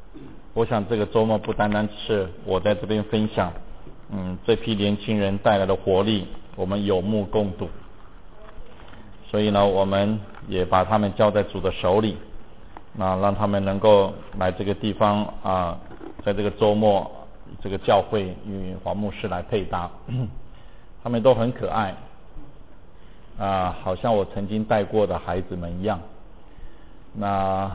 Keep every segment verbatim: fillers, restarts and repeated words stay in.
我想这个周末不单单是我在这边分享，嗯，这批年轻人带来的活力，我们有目共睹。所以呢，我们也把他们交在主的手里，那让他们能够来这个地方啊，在这个周末这个教会与黄牧师来配搭，他们都很可爱啊，好像我曾经带过的孩子们一样。那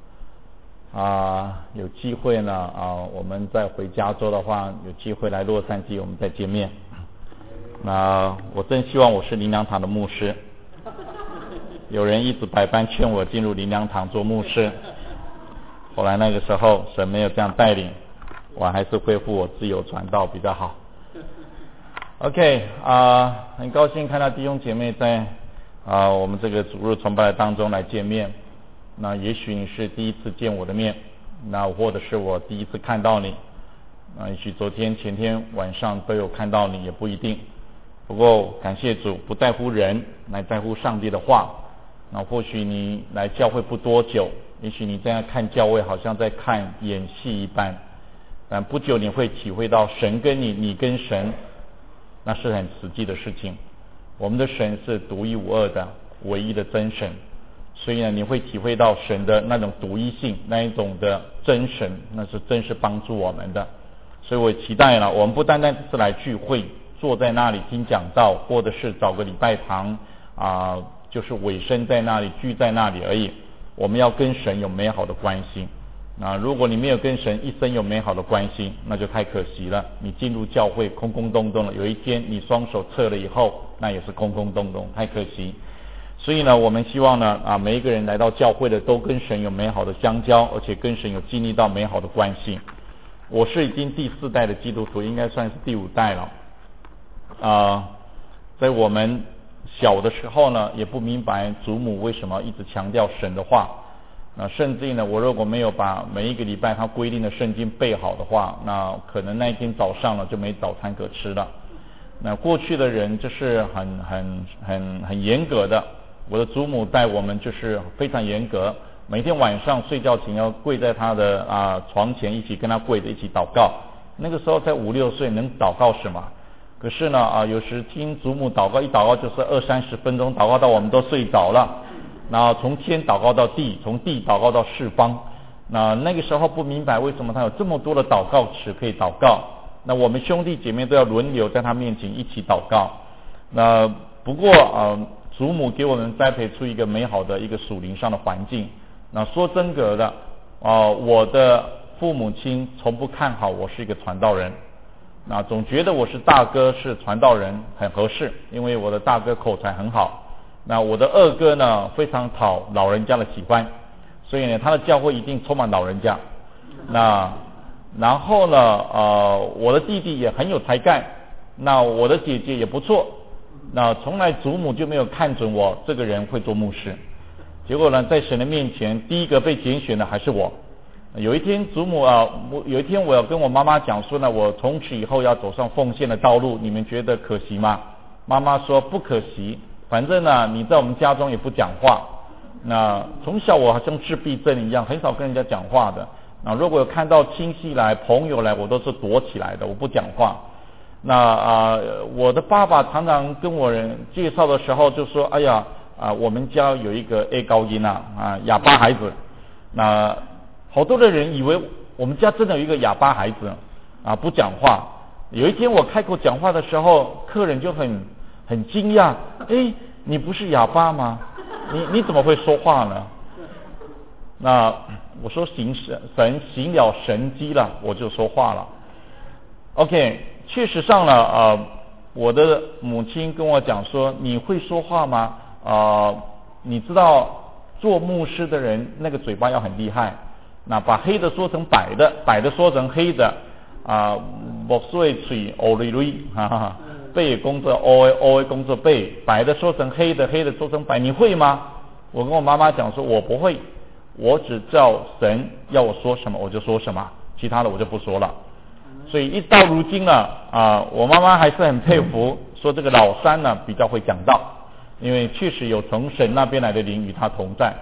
啊，有机会呢啊，我们再回加州的话，有机会来洛杉矶，我们再见面。那我真希望我是灵粮堂的牧师。有人一直百般劝我进入灵粮堂做牧师，后来那个时候神没有这样带领，我还是恢复我自由传道比较好。OK 啊、呃，很高兴看到弟兄姐妹在啊、呃、我们这个主日崇拜当中来见面。那也许你是第一次见我的面，那或者是我第一次看到你，那也许昨天前天晚上都有看到你，也不一定。不过感谢主，不在乎人，乃在乎上帝的话。那或许你来教会不多久，也许你这样看教会好像在看演戏一般，但不久你会体会到神跟你，你跟神，那是很实际的事情。我们的神是独一无二的，唯一的真神，所以呢，你会体会到神的那种独一性，那一种的真神，那是真是帮助我们的。所以我期待了，我们不单单是来聚会，坐在那里听讲道，或者是找个礼拜堂啊、呃，就是委身在那里，聚在那里而已。我们要跟神有美好的关系。那如果你没有跟神一生有美好的关系，那就太可惜了。你进入教会空空洞洞了，有一天你双手撤了以后，那也是空空洞洞，太可惜。所以呢，我们希望呢啊，每一个人来到教会的都跟神有美好的相交，而且跟神有经历到美好的关系。我是已经第四代的基督徒，应该算是第五代了。啊、呃，在我们小的时候呢，也不明白祖母为什么一直强调神的话。那甚至呢，我如果没有把每一个礼拜他规定的圣经背好的话，那可能那一天早上了就没早餐可吃了。那过去的人就是很很很很严格的，我的祖母带我们就是非常严格，每天晚上睡觉前要跪在他的啊床前，一起跟他跪着一起祷告。那个时候才五六岁，能祷告什么？可是呢啊，有时听祖母祷告，一祷告就是二三十分钟，祷告到我们都睡着了。然后从天祷告到地，从地祷告到四方。那那个时候不明白为什么他有这么多的祷告词可以祷告。那我们兄弟姐妹都要轮流在他面前一起祷告。那不过呃，祖母给我们栽培出一个美好的一个属灵上的环境。那说真格的，呃，我的父母亲从不看好我是一个传道人。那总觉得我是大哥是传道人很合适，因为我的大哥口才很好。那我的二哥呢，非常讨老人家的喜欢，所以呢，他的教会一定充满老人家。那然后呢，呃，我的弟弟也很有才干，那我的姐姐也不错。那从来祖母就没有看准我这个人会做牧师。结果呢，在神的面前，第一个被拣选的还是我。有一天，祖母啊，有一天我要跟我妈妈讲说呢，我从此以后要走上奉献的道路，你们觉得可惜吗？妈妈说不可惜。反正呢，你在我们家中也不讲话。那从小我好像自闭症一样，很少跟人家讲话的。那如果有看到亲戚来、朋友来，我都是躲起来的，我不讲话。那啊、呃，我的爸爸常常跟我人介绍的时候就说：“哎呀啊、呃，我们家有一个 A 高音啊啊哑巴孩子。”那好多的人以为我们家真的有一个哑巴孩子啊，不讲话。有一天我开口讲话的时候，客人就很。很惊讶，哎，你不是哑巴吗？你你怎么会说话呢？那我说行神神行了神迹了，我就说话了。OK， 确实上了，呃，我的母亲跟我讲说，你会说话吗？呃，你知道做牧师的人那个嘴巴要很厉害，那把黑的说成白的，白的说成黑的，啊，木碎嘴欧瑞瑞，哈哈。背工作 O A O A 工作背，白的说成黑的，黑的说成白，你会吗？我跟我妈妈讲说，我不会，我只照神要我说什么我就说什么，其他的我就不说了。所以一到如今呢，啊，我妈妈还是很佩服，说这个老三呢比较会讲道，因为确实有从神那边来的灵与他同在。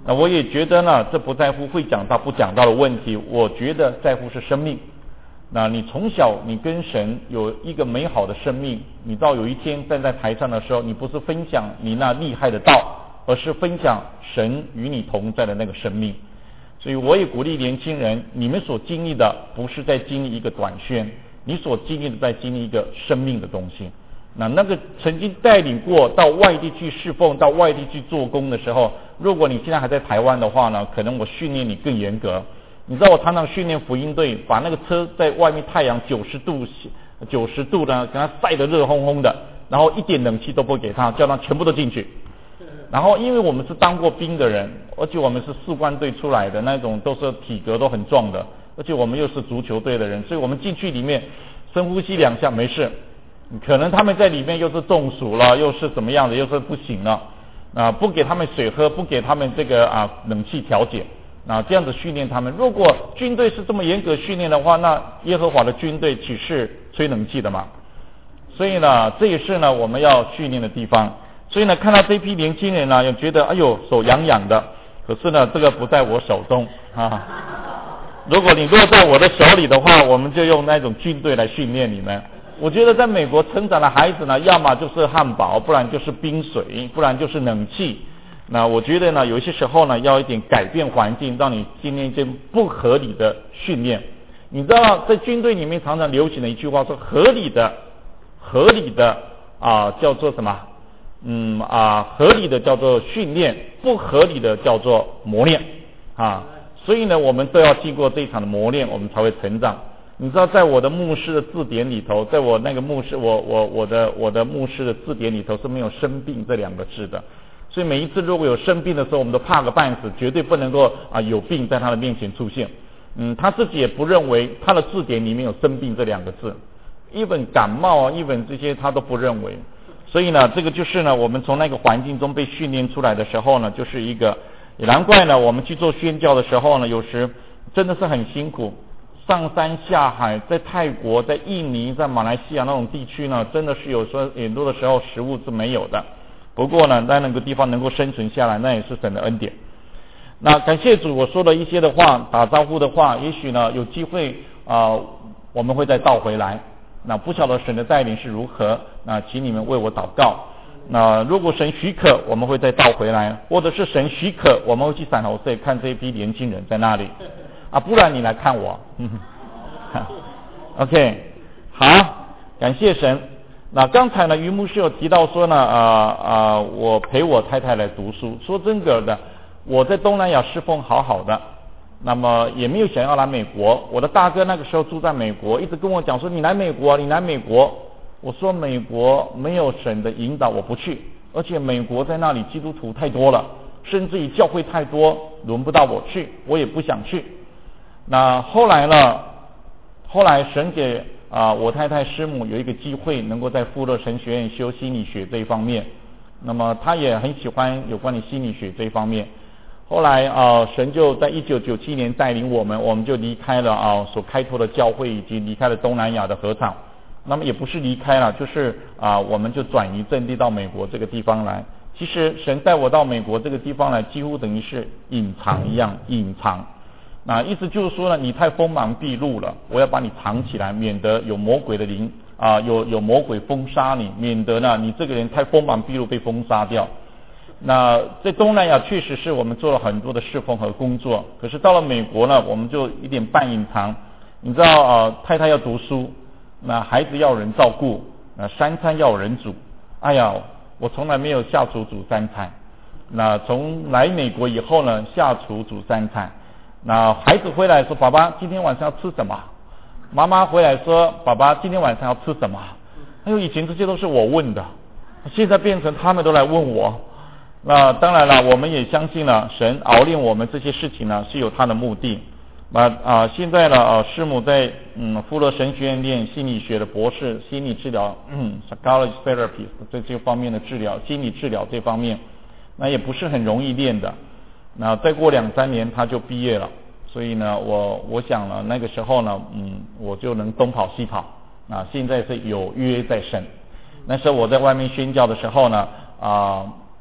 那我也觉得呢，这不在乎会讲到不讲到的问题，我觉得在乎是生命。那你从小你跟神有一个美好的生命，你到有一天站在台上的时候，你不是分享你那厉害的道，而是分享神与你同在的那个生命。所以我也鼓励年轻人，你们所经历的不是在经历一个短宣，你所经历的在经历一个生命的东西。那那个曾经带领过到外地去侍奉，到外地去做工的时候，如果你现在还在台湾的话呢，可能我训练你更严格。你知道我常常训练福音队，把那个车在外面太阳九十度九十度呢，给它晒得热烘烘的，然后一点冷气都不给他，叫他全部都进去。然后因为我们是当过兵的人，而且我们是士官队出来的那种，都是体格都很壮的，而且我们又是足球队的人，所以我们进去里面深呼吸两下没事。可能他们在里面又是中暑了，又是怎么样的，又是不行了啊，不给他们水喝，不给他们这个啊冷气调节啊，这样子训练他们。如果军队是这么严格训练的话，那耶和华的军队岂是吹冷气的嘛？所以呢，这也是呢我们要训练的地方。所以呢，看到这批年轻人呢，也觉得哎呦手痒痒的，可是呢，这个不在我手中啊。如果你落在我的手里的话，我们就用那种军队来训练你们。我觉得在美国成长的孩子呢，要么就是汉堡，不然就是冰水，不然就是冷气。那我觉得呢，有些时候呢，要一点改变环境，让你经历一些不合理的训练。你知道，在军队里面常常流行的一句话说，合理的、合理的啊，叫做什么？嗯啊，合理的叫做训练，不合理的叫做磨练啊。所以呢，我们都要经过这一场的磨练，我们才会成长。你知道，在我的牧师的字典里头，在我那个牧师，我我我的我的牧师的字典里头是没有生病这两个字的。所以每一次如果有生病的时候，我们都怕个半死，绝对不能够啊有病在他的面前出现。嗯，他自己也不认为他的字典里面有生病这两个字，一本感冒啊，一本这些他都不认为。所以呢，这个就是呢，我们从那个环境中被训练出来的时候呢，就是一个，也难怪呢，我们去做宣教的时候呢，有时真的是很辛苦，上山下海，在泰国、在印尼、在马来西亚那种地区呢，真的是有时候很多的时候食物是没有的。不过呢，在那个地方能够生存下来，那也是神的恩典。那感谢主，我说了一些的话，打招呼的话，也许呢有机会啊、呃，我们会再倒回来。那不晓得神的带领是如何，那请你们为我祷告。那如果神许可，我们会再倒回来，或者是神许可，我们会去散猴赛看这一批年轻人在那里啊，不然你来看我。OK， 好，感谢神。那刚才呢，于牧师有提到说呢，啊、呃、啊、呃，我陪我太太来读书。说真个的，我在东南亚侍奉好好的。那么也没有想要来美国，我的大哥那个时候住在美国，一直跟我讲说你来美国，你来美国。我说美国没有神的引导，我不去，而且美国在那里基督徒太多了，甚至于教会太多，轮不到我去，我也不想去。那后来呢，后来神给啊、呃、我太太师母有一个机会，能够在富勒神学院修心理学这一方面，那么她也很喜欢有关于心理学这一方面。后来啊、呃，神就在一九九七年带领我们，我们就离开了啊、呃、所开拓的教会，以及离开了东南亚的合场。那么也不是离开了，就是啊、呃，我们就转移阵地到美国这个地方来。其实神带我到美国这个地方来，几乎等于是隐藏一样，隐藏。那意思就是说呢，你太锋芒毕露了，我要把你藏起来，免得有魔鬼的灵啊、呃，有有魔鬼封杀你，免得呢你这个人太锋芒毕露被封杀掉。那在东南亚确实是我们做了很多的侍奉和工作，可是到了美国呢，我们就一点半隐藏。你知道啊、呃，太太要读书，那孩子要人照顾，那三餐要人煮。哎呀，我从来没有下厨煮三餐。那从来美国以后呢，下厨煮三餐。那孩子回来说：“爸爸，今天晚上要吃什么？”妈妈回来说：“爸爸，今天晚上要吃什么？”哎呦，以前这些都是我问的，现在变成他们都来问我。那当然了，我们也相信了，神熬练我们这些事情呢，是有他的目的。那啊、呃，现在呢，啊，师母在嗯富勒神学院念心理学的博士，心理治疗，嗯 ，psychology therapy 这这方面的治疗，心理治疗这方面，那也不是很容易练的。那再过两三年他就毕业了，所以呢，我我想呢，那个时候呢，嗯，我就能东跑西跑。啊，现在是有约在身。那时候我在外面宣教的时候呢，啊、呃。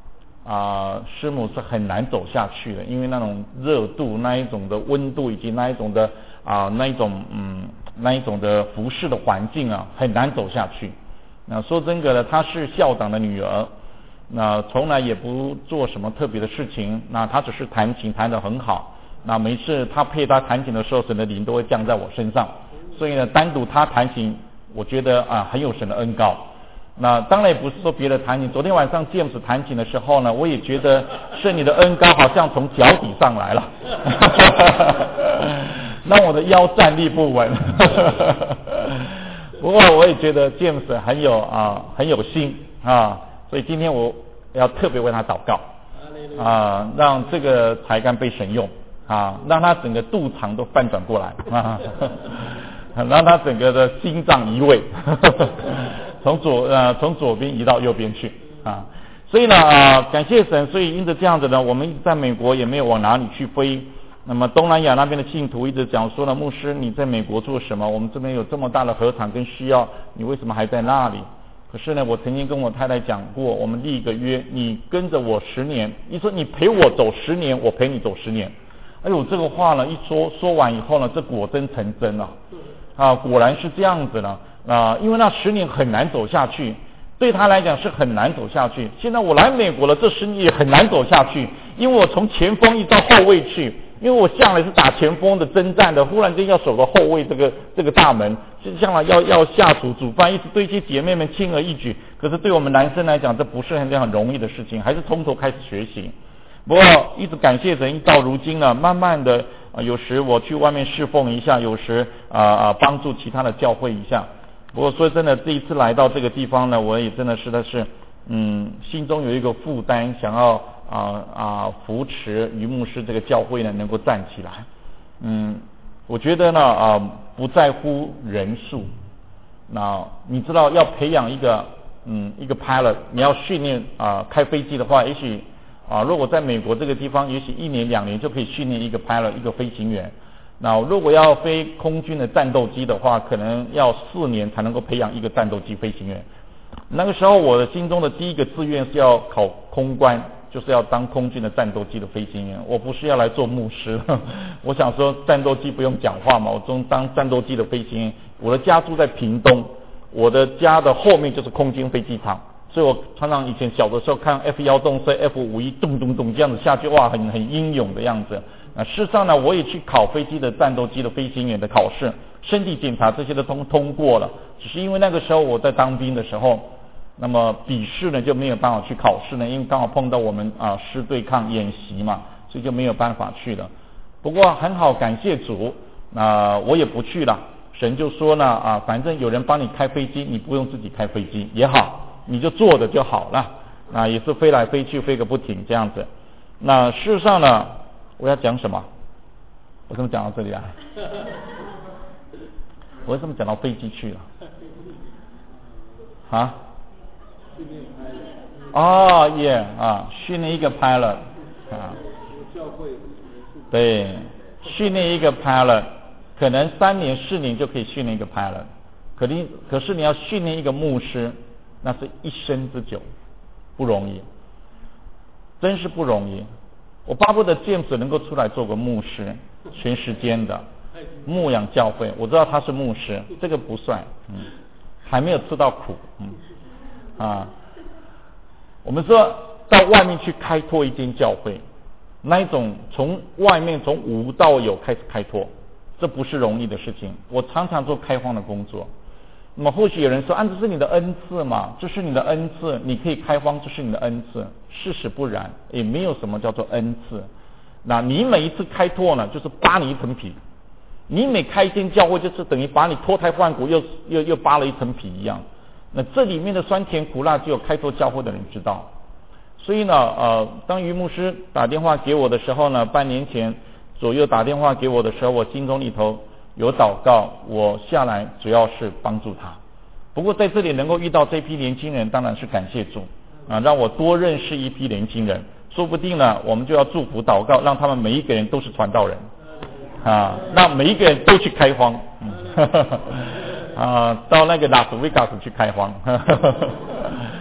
啊，师母是很难走下去的，因为那种热度、那一种的温度以及那一种的啊那一种嗯那一种的服侍的环境啊，很难走下去。那说真的呢，她是校长的女儿，那从来也不做什么特别的事情，那她只是弹琴弹得很好。那每次她配她弹琴的时候，神的灵都会降在我身上，所以呢，单独她弹琴，我觉得啊很有神的恩膏。那当然也不是说别的弹琴，昨天晚上 James 弹琴的时候呢，我也觉得圣灵的恩膏好像从脚底上来了，让我的腰站立不稳。不过我也觉得 James 很有啊很有心啊，所以今天我要特别为他祷告啊，让这个才干被神用啊，让他整个肚肠都翻转过来啊，让他整个的心脏移位。从左呃从左边移到右边去啊，所以呢啊、呃、感谢神，所以因着这样子呢，我们一直在美国也没有往哪里去飞。那么东南亚那边的信徒一直讲说呢，牧师你在美国做什么？我们这边有这么大的禾场跟需要，你为什么还在那里？可是呢，我曾经跟我太太讲过，我们立一个约，你跟着我十年，你说你陪我走十年，我陪你走十年。哎呦，这个话呢一说说完以后呢，这果真成真了啊，果然是这样子呢。啊，因为那十年很难走下去，对他来讲是很难走下去。现在我来美国了，这十年也很难走下去，因为我从前锋一到后卫去，因为我向来是打前锋的征战的，忽然间要守个后卫这个这个大门，向来要要下厨煮饭，一直对一些姐妹们轻而易举。可是对我们男生来讲，这不是很很容易的事情，还是从头开始学习。不过一直感谢神，一到如今呢，慢慢的、呃、有时我去外面侍奉一下，有时啊啊、呃、帮助其他的教会一下。不过说真的，这一次来到这个地方呢，我也真的是的是，嗯，心中有一个负担，想要啊啊、呃、扶持于牧师这个教会呢能够站起来。嗯，我觉得呢啊、呃、不在乎人数，那你知道要培养一个嗯一个 pilot， 你要训练啊、呃、开飞机的话，也许啊、呃、如果在美国这个地方，也许一年两年就可以训练一个 pilot 一个飞行员。那如果要飞空军的战斗机的话，可能要四年才能够培养一个战斗机飞行员。那个时候我的心中的第一个志愿是要考空官，就是要当空军的战斗机的飞行员。我不是要来做牧师，我想说战斗机不用讲话嘛，我中当战斗机的飞行员。我的家住在屏东，我的家的后面就是空军飞机场，所以我常常以前小的时候看 F 一 动车 F 五十一咚咚咚这样子下去，哇，很很英勇的样子。那事实上呢，我也去考飞机的战斗机的飞行员的考试，身体检查这些都通通过了，只是因为那个时候我在当兵的时候，那么笔试呢就没有办法去考试呢，因为刚好碰到我们啊师对抗演习嘛，所以就没有办法去了。不过很好，感谢主，那、呃、我也不去了。神就说呢啊，反正有人帮你开飞机，你不用自己开飞机也好，你就坐着就好了。啊，也是飞来飞去，飞个不停这样子。那事实上呢？我要讲什么？我怎么讲到这里来？我为什么讲到飞机去了？啊？哦耶啊，训练一个 pilot 啊，对，训练一个 pilot， 可能三年四年就可以训练一个 pilot， 可定可是你要训练一个牧师，那是一生之久，不容易，真是不容易。我巴不得 James 能够出来做个牧师，全时间的牧养教会。我知道他是牧师，这个不算，嗯，还没有吃到苦，嗯，啊，我们说到外面去开拓一间教会，那一种从外面从无到有开始开拓，这不是容易的事情。我常常做开荒的工作。那么或许有人说，啊，这是你的恩赐嘛，这是你的恩赐，你可以开荒，这是你的恩赐。事实不然，也没有什么叫做恩赐。那你每一次开拓呢，就是扒你一层皮。你每开一间教会，就是等于把你脱胎换骨，又又又扒了一层皮一样。那这里面的酸甜苦辣，只有开拓教会的人知道。所以呢，呃，当于牧师打电话给我的时候呢，半年前左右打电话给我的时候，我心中里头有祷告，我下来主要是帮助他。不过在这里能够遇到这批年轻人，当然是感谢主啊，让我多认识一批年轻人。说不定呢，我们就要祝福祷告，让他们每一个人都是传道人啊，让每一个人都去开荒，嗯、啊，到那个拉斯维加斯去开荒。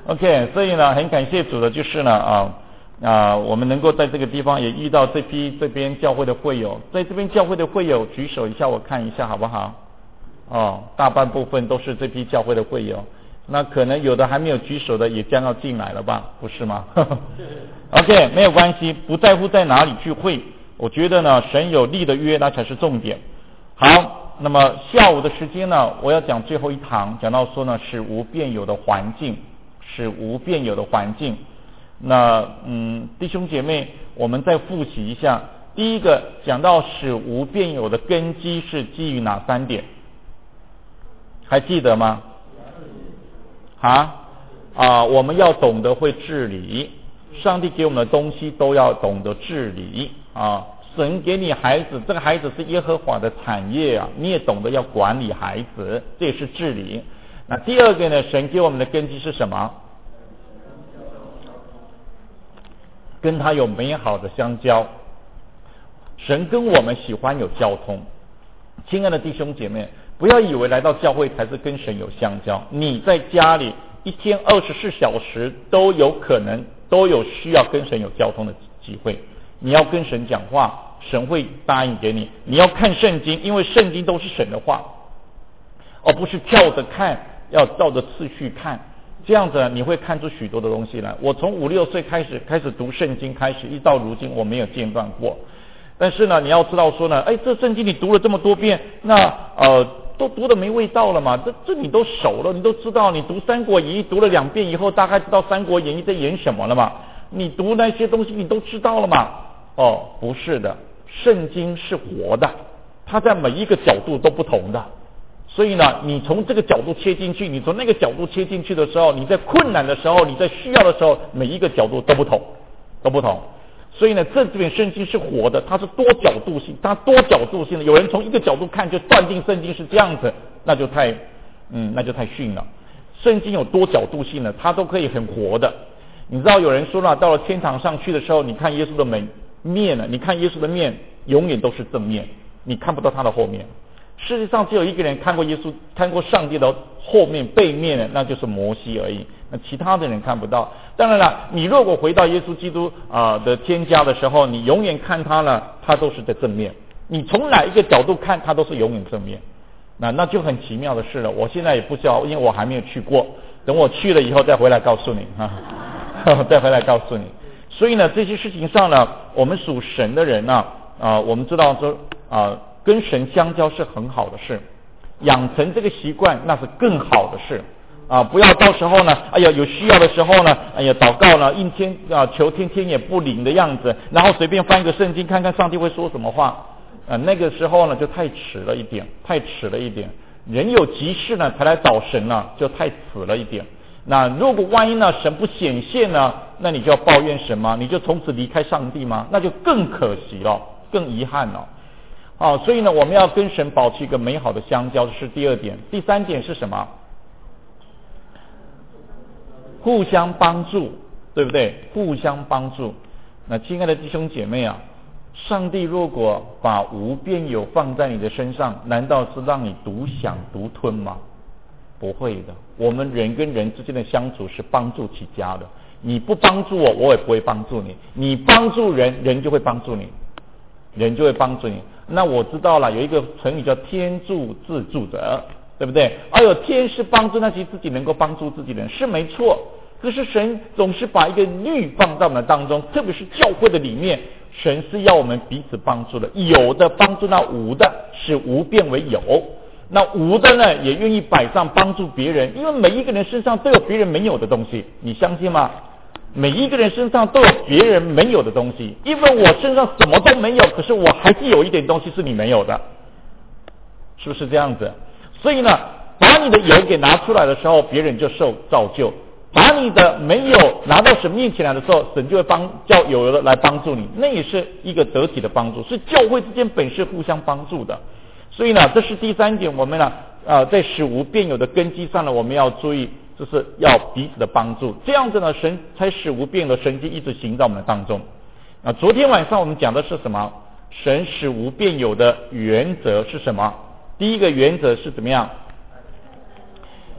OK， 所以呢，很感谢主的就是呢啊啊，我们能够在这个地方也遇到这批这边教会的会友，在这边教会的会友举手一下，我看一下好不好？哦，大半部分都是这批教会的会友，那可能有的还没有举手的也将要进来了吧，不是吗？OK， 没有关系，不在乎在哪里聚会，我觉得呢，神有立的约那才是重点。好，那么下午的时间呢，我要讲最后一堂，讲到说呢，使无变有的环境，使无变有的环境。那嗯，弟兄姐妹，我们再复习一下，第一个讲到使无变有的根基是基于哪三点？还记得吗？啊啊，我们要懂得会治理，上帝给我们的东西都要懂得治理啊。神给你孩子，这个孩子是耶和华的产业啊，你也懂得要管理孩子，这也是治理。那第二个呢，神给我们的根基是什么？跟他有美好的相交。神跟我们喜欢有交通。亲爱的弟兄姐妹，不要以为来到教会才是跟神有相交，你在家里一天二十四小时都有可能都有需要跟神有交通的机会。你要跟神讲话，神会答应给你。你要看圣经，因为圣经都是神的话，而不是跳着看，要照着次序看。这样子你会看出许多的东西来。我从五六岁开始开始读圣经，开始一到如今我没有间断过。但是呢，你要知道说呢，哎，这圣经你读了这么多遍，那呃都读的没味道了嘛？这这你都熟了，你都知道。你读《三国演义》读了两遍以后，大概知道《三国演义》在演什么了嘛？你读那些东西你都知道了嘛？哦，不是的，圣经是活的，它在每一个角度都不同的。所以呢，你从这个角度切进去，你从那个角度切进去的时候，你在困难的时候，你在需要的时候，每一个角度都不同，都不同。所以呢，这本圣经是活的，它是多角度性，它多角度性的。有人从一个角度看就断定圣经是这样子，那就太，嗯，那就太逊了。圣经有多角度性的，它都可以很活的。你知道有人说了，到了天堂上去的时候，你看耶稣的门面呢，你看耶稣的面永远都是正面，你看不到他的后面。世界上只有一个人看过耶稣，看过上帝的后面背面的，那就是摩西而已。那其他的人看不到。当然了，你如果回到耶稣基督啊、呃、的天家的时候，你永远看他呢，他都是在正面。你从哪一个角度看，他都是永远正面。那那就很奇妙的事了。我现在也不知道，因为我还没有去过。等我去了以后再回来告诉你啊，再回来告诉你。所以呢，这些事情上呢，我们属神的人呢，啊、呃，我们知道说啊。呃跟神相交是很好的事，养成这个习惯那是更好的事啊！不要到时候呢，哎呀有需要的时候呢，哎呀祷告呢，应天啊求天天也不灵的样子，然后随便翻个圣经看看上帝会说什么话啊！那个时候呢就太迟了一点，太迟了一点。人有急事呢才来找神呢，就太迟了一点。那如果万一呢神不显现呢，那你就要抱怨神吗？你就从此离开上帝吗？那就更可惜了，更遗憾了。好、哦，所以呢，我们要跟神保持一个美好的相交，这是第二点。第三点是什么？互相帮助，对不对？互相帮助。那亲爱的弟兄姐妹啊，上帝如果把无变有放在你的身上，难道是让你独享独吞吗？不会的。我们人跟人之间的相处是帮助起家的。你不帮助我，我也不会帮助你。你帮助人，人就会帮助你，人就会帮助你。那我知道了，有一个成语叫天助自助者，对不对？哎呦，天是帮助那些自己能够帮助自己的人，是没错。可是神总是把一个律放在我们当中，特别是教会的里面，神是要我们彼此帮助的，有的帮助那无的，使无变为有。那无的呢，也愿意摆上帮助别人，因为每一个人身上都有别人没有的东西，你相信吗？每一个人身上都有别人没有的东西，因为我身上什么都没有，可是我还是有一点东西是你没有的，是不是这样子？所以呢，把你的有给拿出来的时候，别人就受造就；把你的没有拿到神面前来的时候，神就会帮叫有的来帮助你，那也是一个得体的帮助。是教会之间本是互相帮助的。所以呢，这是第三点，我们呢，呃，在使无变有的根基上呢，我们要注意。就是要彼此的帮助，这样子呢，神才使无变的神迹一直行在我们当中。啊，昨天晚上我们讲的是什么？神使无变有的原则是什么？第一个原则是怎么样？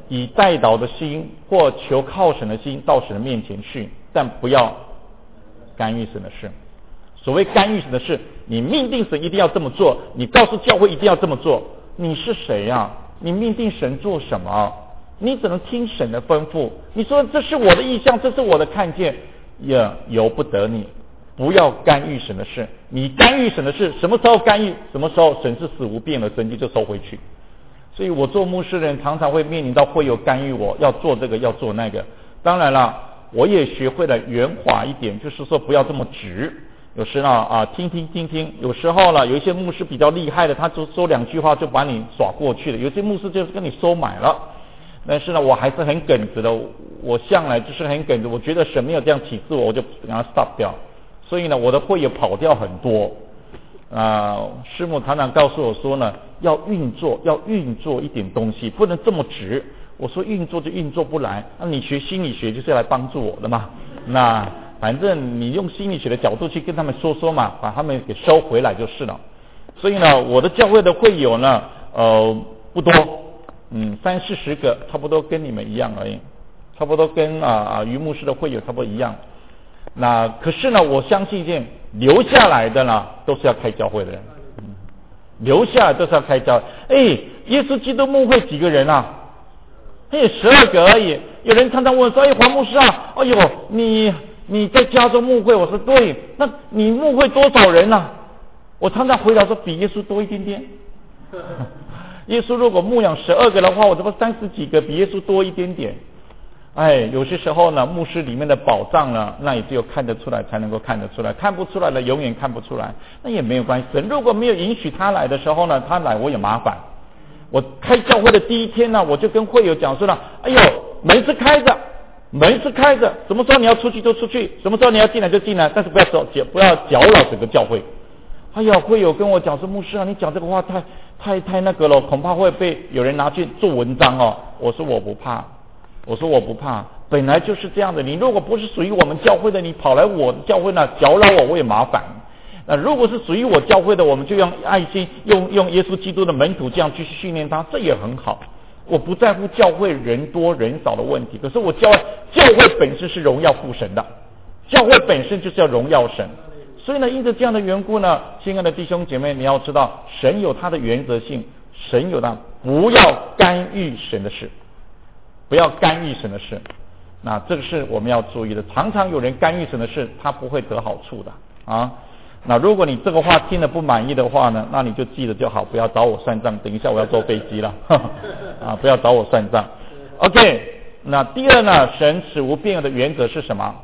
以代祷的心或求靠神的心到神的面前去，但不要干预神的事。所谓干预神的事，你命定神一定要这么做，你告诉教会一定要这么做，你是谁呀、啊？你命定神做什么？你只能听神的吩咐。你说这是我的意向，这是我的看见，也由不得你。不要干预神的事。你干预神的事，什么时候干预？什么时候神是死无变的，神就收回去。所以我做牧师的人常常会面临到会有干预我，要做这个要做那个。当然了，我也学会了圆滑一点，就是说不要这么直。有时呢啊听听听听，有时候呢有一些牧师比较厉害的，他就说两句话就把你耍过去了。有些牧师就是跟你收买了，但是呢我还是很耿直的，我向来就是很耿直，我觉得神没有这样启示我，我就给他 stop 掉。所以呢我的会也跑掉很多。啊、呃，师母常常告诉我说呢，要运作，要运作一点东西，不能这么直。我说运作就运作不来，那、啊、你学心理学就是来帮助我的嘛。那反正你用心理学的角度去跟他们说说嘛，把他们给收回来就是了。所以呢，我的教会的会友呢，呃，不多，嗯，三四十个，差不多跟你们一样而已，差不多跟啊啊于牧师的会友差不多一样。那可是呢，我相信一件，留下来的呢，都是要开教会的人，嗯、留下来都是要开教会。哎，耶稣基督牧会几个人啊？哎，十二个而已。有人常常问说：“哎，黄牧师啊，哎呦，你你在加州牧会？”我说：“对，那你牧会多少人啊？”我常常回答说：“比耶稣多一点点。”耶稣如果牧养十二个的话，我这不三十几个，比耶稣多一点点。哎，有些时候呢，牧师里面的宝藏呢，那也只有看得出来才能够看得出来，看不出来的永远看不出来，那也没有关系。神如果没有允许他来的时候呢，他来我也麻烦。我开教会的第一天呢，我就跟会友讲说了，哎呦，门是开着，门是开着，什么时候你要出去就出去，什么时候你要进来就进来，但是不要搅不要搅扰整个教会。哎呀，会友跟我讲说，牧师啊，你讲这个话太太太那个了，恐怕会被有人拿去做文章哦。我说我不怕。我说我不怕，本来就是这样的。你如果不是属于我们教会的，你跑来我的教会呢，搅扰我，我也麻烦。那如果是属于我教会的，我们就用爱心，用用耶稣基督的门徒这样去训练他，这也很好。我不在乎教会人多人少的问题，可是我教教会本身是荣耀父神的，教会本身就是要荣耀神。所以呢，因着这样的缘故呢，亲爱的弟兄姐妹，你要知道，神有他的原则性，神有他不要干预神的事。不要干预神的事，那这个是我们要注意的。常常有人干预神的事，他不会得好处的啊。那如果你这个话听了不满意的话呢，那你就记得就好，不要找我算账。等一下我要坐飞机了，呵呵啊，不要找我算账。OK， 那第二呢，神使无变有的原则是什么？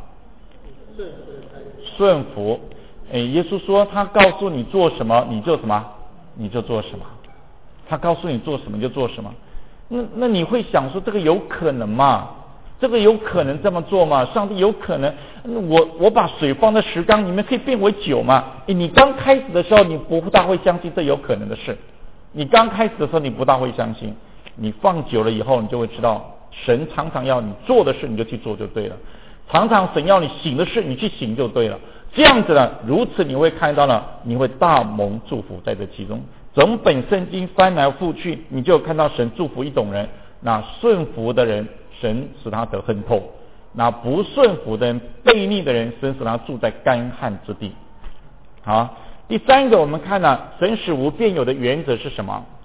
顺服。哎，耶稣说他告诉你做什么，你就什么，你就做什么。他告诉你做什么，你就做什么。那那你会想说这个有可能吗？这个有可能这么做吗？上帝有可能，我我把水放在石缸里面可以变为酒吗？你刚开始的时候你不大会相信这有可能的事，你刚开始的时候你不大会相信，你放久了以后你就会知道，神常常要你做的事你就去做就对了，常常神要你行的事你去行就对了。这样子呢，如此你会看到呢，你会大蒙祝福在这其中。整本圣经翻来覆去，你就看到神祝福一种人，那顺服的人，神使他得亨透；那不顺服的人、悖逆的人，神使他住在干旱之地。好，第三个我们看呢，神使无变有的原则是什么？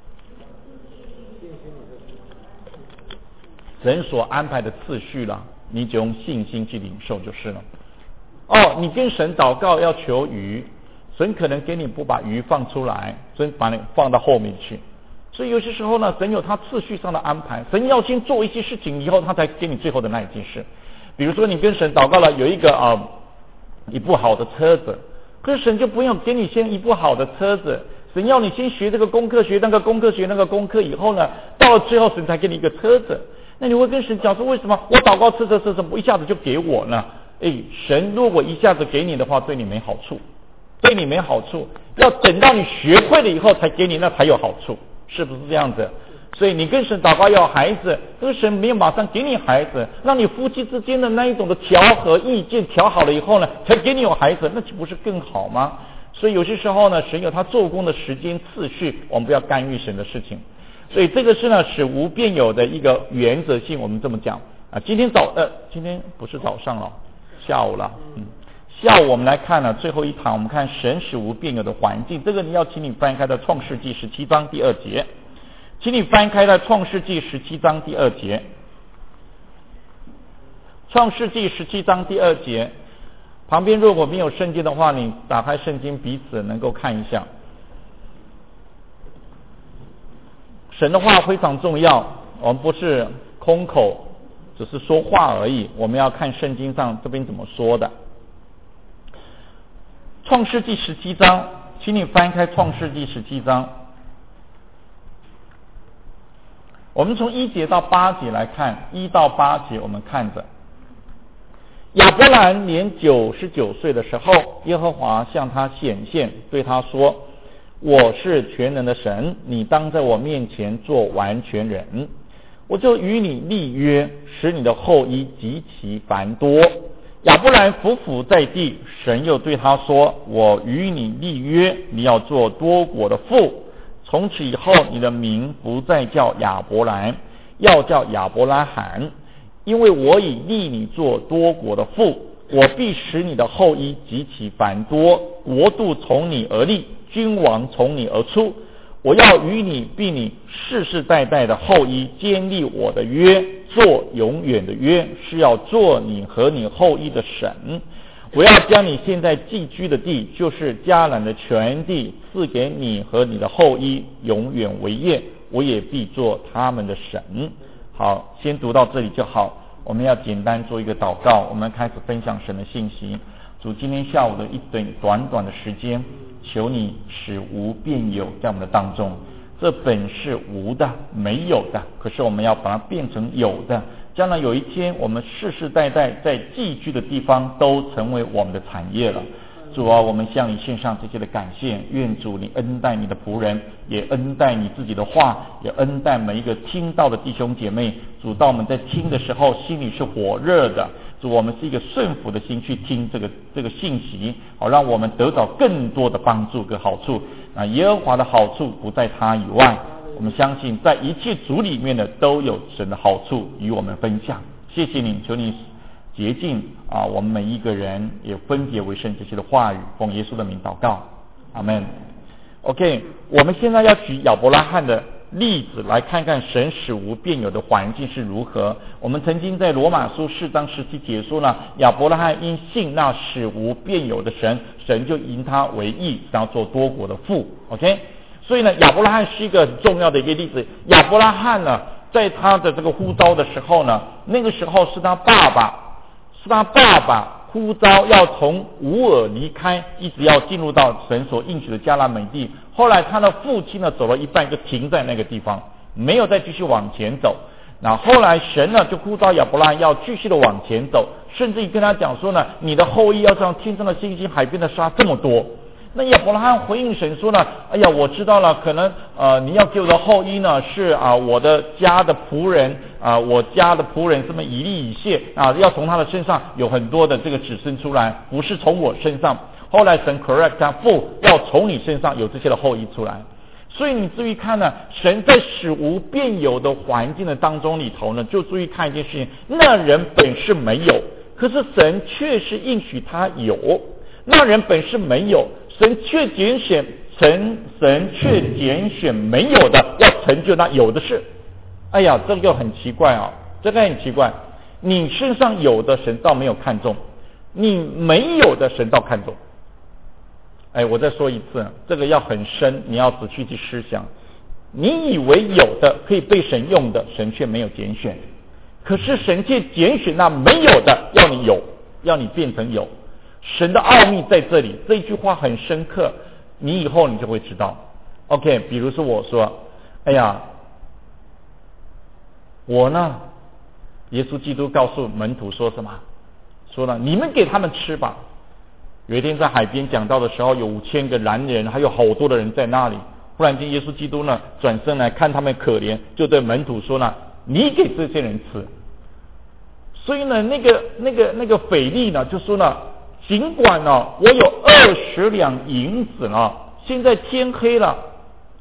神所安排的次序了，你就用信心去领受就是了。哦，你跟神祷告要求鱼，神可能给你不把鱼放出来，神把你放到后面去。所以有些时候呢，神有他次序上的安排，神要先做一些事情以后，他才给你最后的那一件事。比如说你跟神祷告了有一个啊、呃、一部好的车子，可是神就不用给你先一部好的车子，神要你先学这个功课，学那个功课，学那个功课以后呢，到了最后神才给你一个车子。那你会跟神讲说，为什么我祷告吃吃吃吃不一下子就给我呢？哎，神如果一下子给你的话，对你没好处，对你没好处，要等到你学会了以后才给你，那才有好处，是不是这样子？所以你跟神祷告要孩子，这个神没有马上给你孩子，让你夫妻之间的那一种的调和意见调好了以后呢，才给你有孩子，那岂不是更好吗？所以有些时候呢，神有他做工的时间次序，我们不要干预神的事情。 所以这个是呢使无变有的一个原则性，我们这么讲啊。今天早呃，今天不是早上了，下午了，嗯，下午我们来看呢最后一堂，我们看神使无变有的环境，这个你要请你翻开的创世纪十七章第二节，请你翻开的创世纪十七章第二节，创世纪十七章第二节，旁边如果没有圣经的话，你打开圣经彼此能够看一下。神的话非常重要，我们不是空口只是说话而已，我们要看圣经上这边怎么说的。创世纪十七章，请你翻开创世纪十七章，我们从一节到八节来看，一到八节我们看着亚伯兰年九十九岁的时候，耶和华向他显现，对他说，我是全能的神，你当在我面前做完全人，我就与你立约，使你的后裔极其繁多。亚伯兰伏伏在地，神又对他说，我与你立约，你要做多国的父，从此以后你的名不再叫亚伯兰，要叫亚伯拉罕，因为我已立你做多国的父，我必使你的后裔极其繁多，国度从你而立，君王从你而出，我要与你并你世世代代的后裔坚立我的约，做永远的约，是要做你和你后裔的神。我要将你现在寄居的地，就是迦南的全地，赐给你和你的后裔，永远为业，我也必做他们的神。好，先读到这里就好。我们要简单做一个祷告，我们开始分享神的信息。主，今天下午的一段短短的时间，求你使无变有在我们的当中。这本是无的，没有的，可是我们要把它变成有的。将来有一天，我们世世代代在寄居的地方都成为我们的产业了。主啊，我们向你献上这些的感谢，愿主你恩待你的仆人，也恩待你自己的话，也恩待每一个听到的弟兄姐妹。主，当我们在听的时候，心里是火热的。主，我们是一个顺服的心去听这个这个信息，好让我们得到更多的帮助跟好处。那耶和华的好处不在他以外，我们相信在一切主里面的都有神的好处与我们分享。谢谢你，求你洁净啊，我们每一个人也分别为圣这些的话语，奉耶稣的名祷告，阿们。 OK， 我们现在要举亚伯拉罕的例子来看看神使无变有的环境是如何。我们曾经在罗马书四章十七节说呢，亚伯拉罕因信那使无变有的神，神就因他为义，然后做多国的父。 OK， 所以呢，亚伯拉罕是一个很重要的一个例子。亚伯拉罕呢，在他的这个呼召的时候呢，那个时候是他爸爸是他爸爸呼召要从乌尔离开，一直要进入到神所应许的迦南美地。后来他的父亲呢走了一半就停在那个地方，没有再继续往前走。那后来神呢就呼召亚伯拉罕要继续的往前走，甚至于跟他讲说呢，你的后裔要像天上的星星，海边的沙这么多。那亚伯拉罕回应神说呢，哎呀，我知道了，可能呃你要给我的后裔呢是啊、呃、我的家的仆人啊、呃、我家的仆人什么以利以谢啊、呃、要从他的身上有很多的这个子孙出来，不是从我身上。后来神 correct 他，不要从你身上有这些的后裔出来。所以你注意看呢，神在使无变有的环境的当中里头呢，就注意看一件事情，那人本是没有，可是神却是应许他有。那人本是没有，神却拣选神神却拣选没有的，要成就那有的事。哎呀，这个很奇怪啊，这个很奇怪。你身上有的神倒没有看重，你没有的神倒看重。哎，我再说一次，这个要很深，你要仔细去思想。你以为有的可以被神用的，神却没有拣选，可是神却拣选那没有的，要你有，要你变成有。神的奥秘在这里，这一句话很深刻，你以后你就会知道。 OK， 比如说我说，哎呀，我呢，耶稣基督告诉门徒说什么？说了，你们给他们吃吧。有一天在海边讲到的时候，有五千个男人，还有好多的人在那里。忽然间耶稣基督呢转身来看他们可怜，就对门徒说呢，你给这些人吃。所以呢，那个那个那个腓利呢就说呢，尽管呢我有二十两银子了，现在天黑了，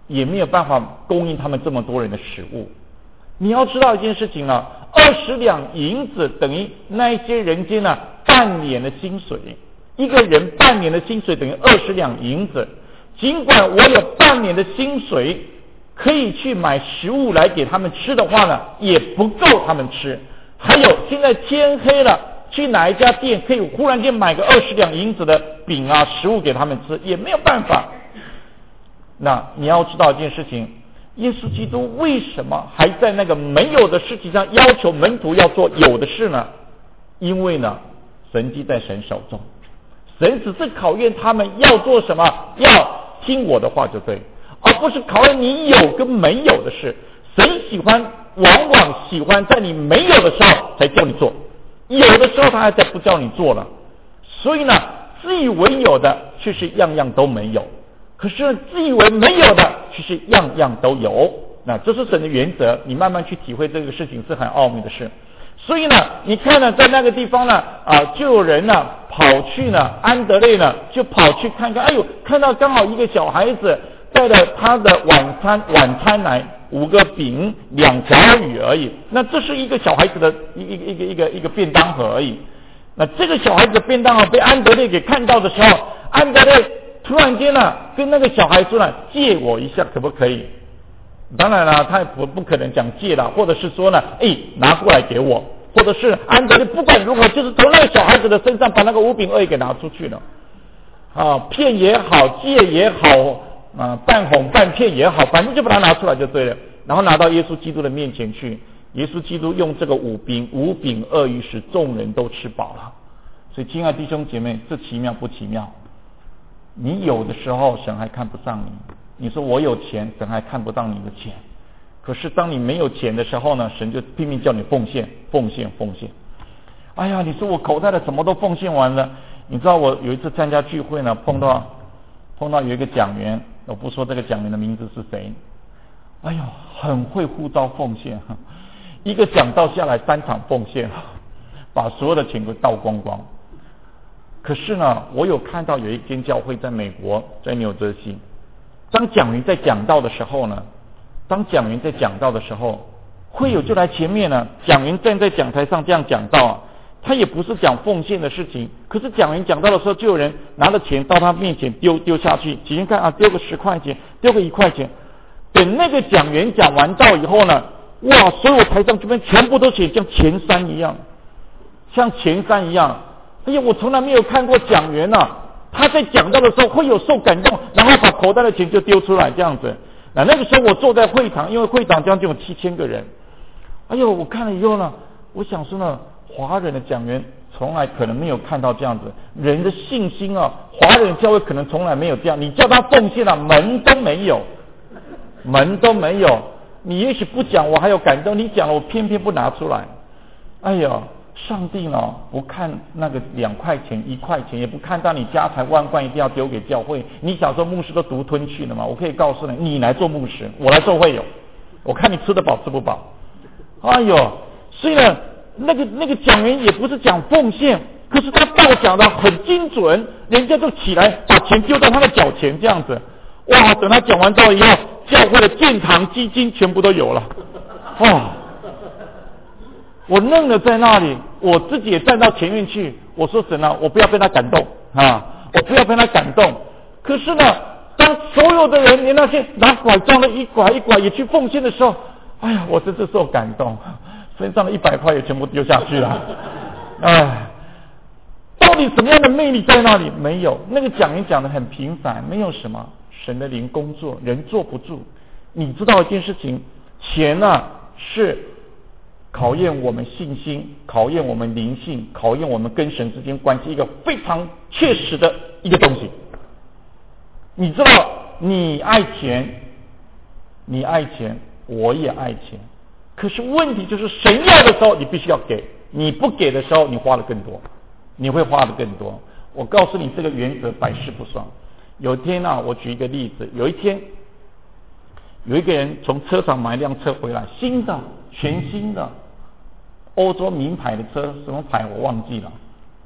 也没有办法供应他们这么多人的食物。你要知道一件事情啊，二十两银子等于那一些人间呢、啊、半年的薪水，一个人半年的薪水等于二十两银子。尽管我有半年的薪水可以去买食物来给他们吃的话呢，也不够他们吃。还有现在天黑了，去哪一家店可以忽然间买个二十两银子的饼啊食物给他们吃，也没有办法。那你要知道一件事情，耶稣基督为什么还在那个没有的事情上要求门徒要做有的事呢？因为呢，神迹在神手中，神只是考验他们要做什么，要听我的话就对，而不是考验你有跟没有的事。神喜欢往往喜欢在你没有的时候才叫你做，有的时候他还在不叫你做了。所以呢，自以为有的却是样样都没有，可是自以为没有的却是样样都有。那这是神的原则，你慢慢去体会这个事情是很奥秘的事。所以呢，你看呢，在那个地方呢，啊，就有人呢跑去呢，安德烈呢就跑去看看，哎呦，看到刚好一个小孩子带了他的晚餐晚餐来，五个饼两条鱼而已。那这是一个小孩子的一个一个一个一个便当盒而已。那这个小孩子的便当盒被安德烈给看到的时候，安德烈突然间呢跟那个小孩说呢，借我一下可不可以？当然了，他也不不可能讲借了，或者是说呢，哎，拿过来给我，或者是安德烈不管如何，就是从那个小孩子的身上把那个五饼二鱼给拿出去了。啊，骗也好，借也好，啊，半哄半骗也好，反正就把它拿出来就对了。然后拿到耶稣基督的面前去，耶稣基督用这个五饼五饼二鱼使众人都吃饱了。所以，亲爱的弟兄姐妹，这奇妙不奇妙？你有的时候神还看不上你，你说我有钱，神还看不到你的钱。可是当你没有钱的时候呢，神就拼命叫你奉献奉献奉献。哎呀，你说我口袋的什么都奉献完了。你知道我有一次参加聚会呢，碰到碰到有一个讲员，我不说这个讲员的名字是谁，哎呦，很会呼召奉献，一个讲道下来三场奉献，把所有的钱给倒光光。可是呢，我有看到有一间教会在美国，在纽泽西，当讲员在讲道的时候呢，当讲员在讲道的时候，会友就来前面呢，讲员站在讲台上这样讲道啊，他也不是讲奉献的事情，可是讲员讲到的时候，就有人拿了钱到他面前丢丢下去，几人看啊，丢个十块钱，丢个一块钱。等那个讲员讲完道以后呢，哇，所有台上这边全部都写像前山一样，像前山一样。哎呀，我从来没有看过讲员啊，他在讲道的时候会有受感动，然后把口袋的钱就丢出来这样子。那那个时候我坐在会场，因为会场将近有七千个人。哎呦，我看了以后呢，我想说呢，华人的讲员从来可能没有看到这样子人的信心啊，华人教会可能从来没有这样，你叫他奉献了、啊、门都没有，门都没有。你也许不讲我还有感动，你讲了我偏偏不拿出来。哎呦，上帝呢不看那个两块钱一块钱，也不看到你家财万贯一定要丢给教会。你小时候牧师都独吞去了嘛，我可以告诉你，你来做牧师，我来做会友，我看你吃得饱吃不饱。哎呦，虽然那个那个讲员也不是讲奉献，可是他道讲的很精准，人家就起来把钱丢到他的脚前这样子。哇，等他讲完道以后，教会的建堂基金全部都有了。哇，我愣了在那里，我自己也站到前面去，我说神啊，我不要被他感动啊，我不要被他感动。可是呢，当所有的人连那些拿拐杖的一拐一拐也去奉献的时候，哎呀，我真是受感动，身上的一百块也全部丢下去了。哎，到底什么样的魅力在那里？没有，那个讲员讲的很平凡，没有什么神的灵工作，人坐不住。你知道一件事情，钱呢、啊、是考验我们信心，考验我们灵性，考验我们跟神之间关系一个非常确实的一个东西。你知道，你爱钱，你爱钱，我也爱钱。可是问题就是神要的时候你必须要给，你不给的时候你花的更多，你会花的更多。我告诉你这个原则百试不爽。有一天啊，我举一个例子，有一天有一个人从车厂买一辆车回来，新的全新的欧洲名牌的车，什么牌我忘记了，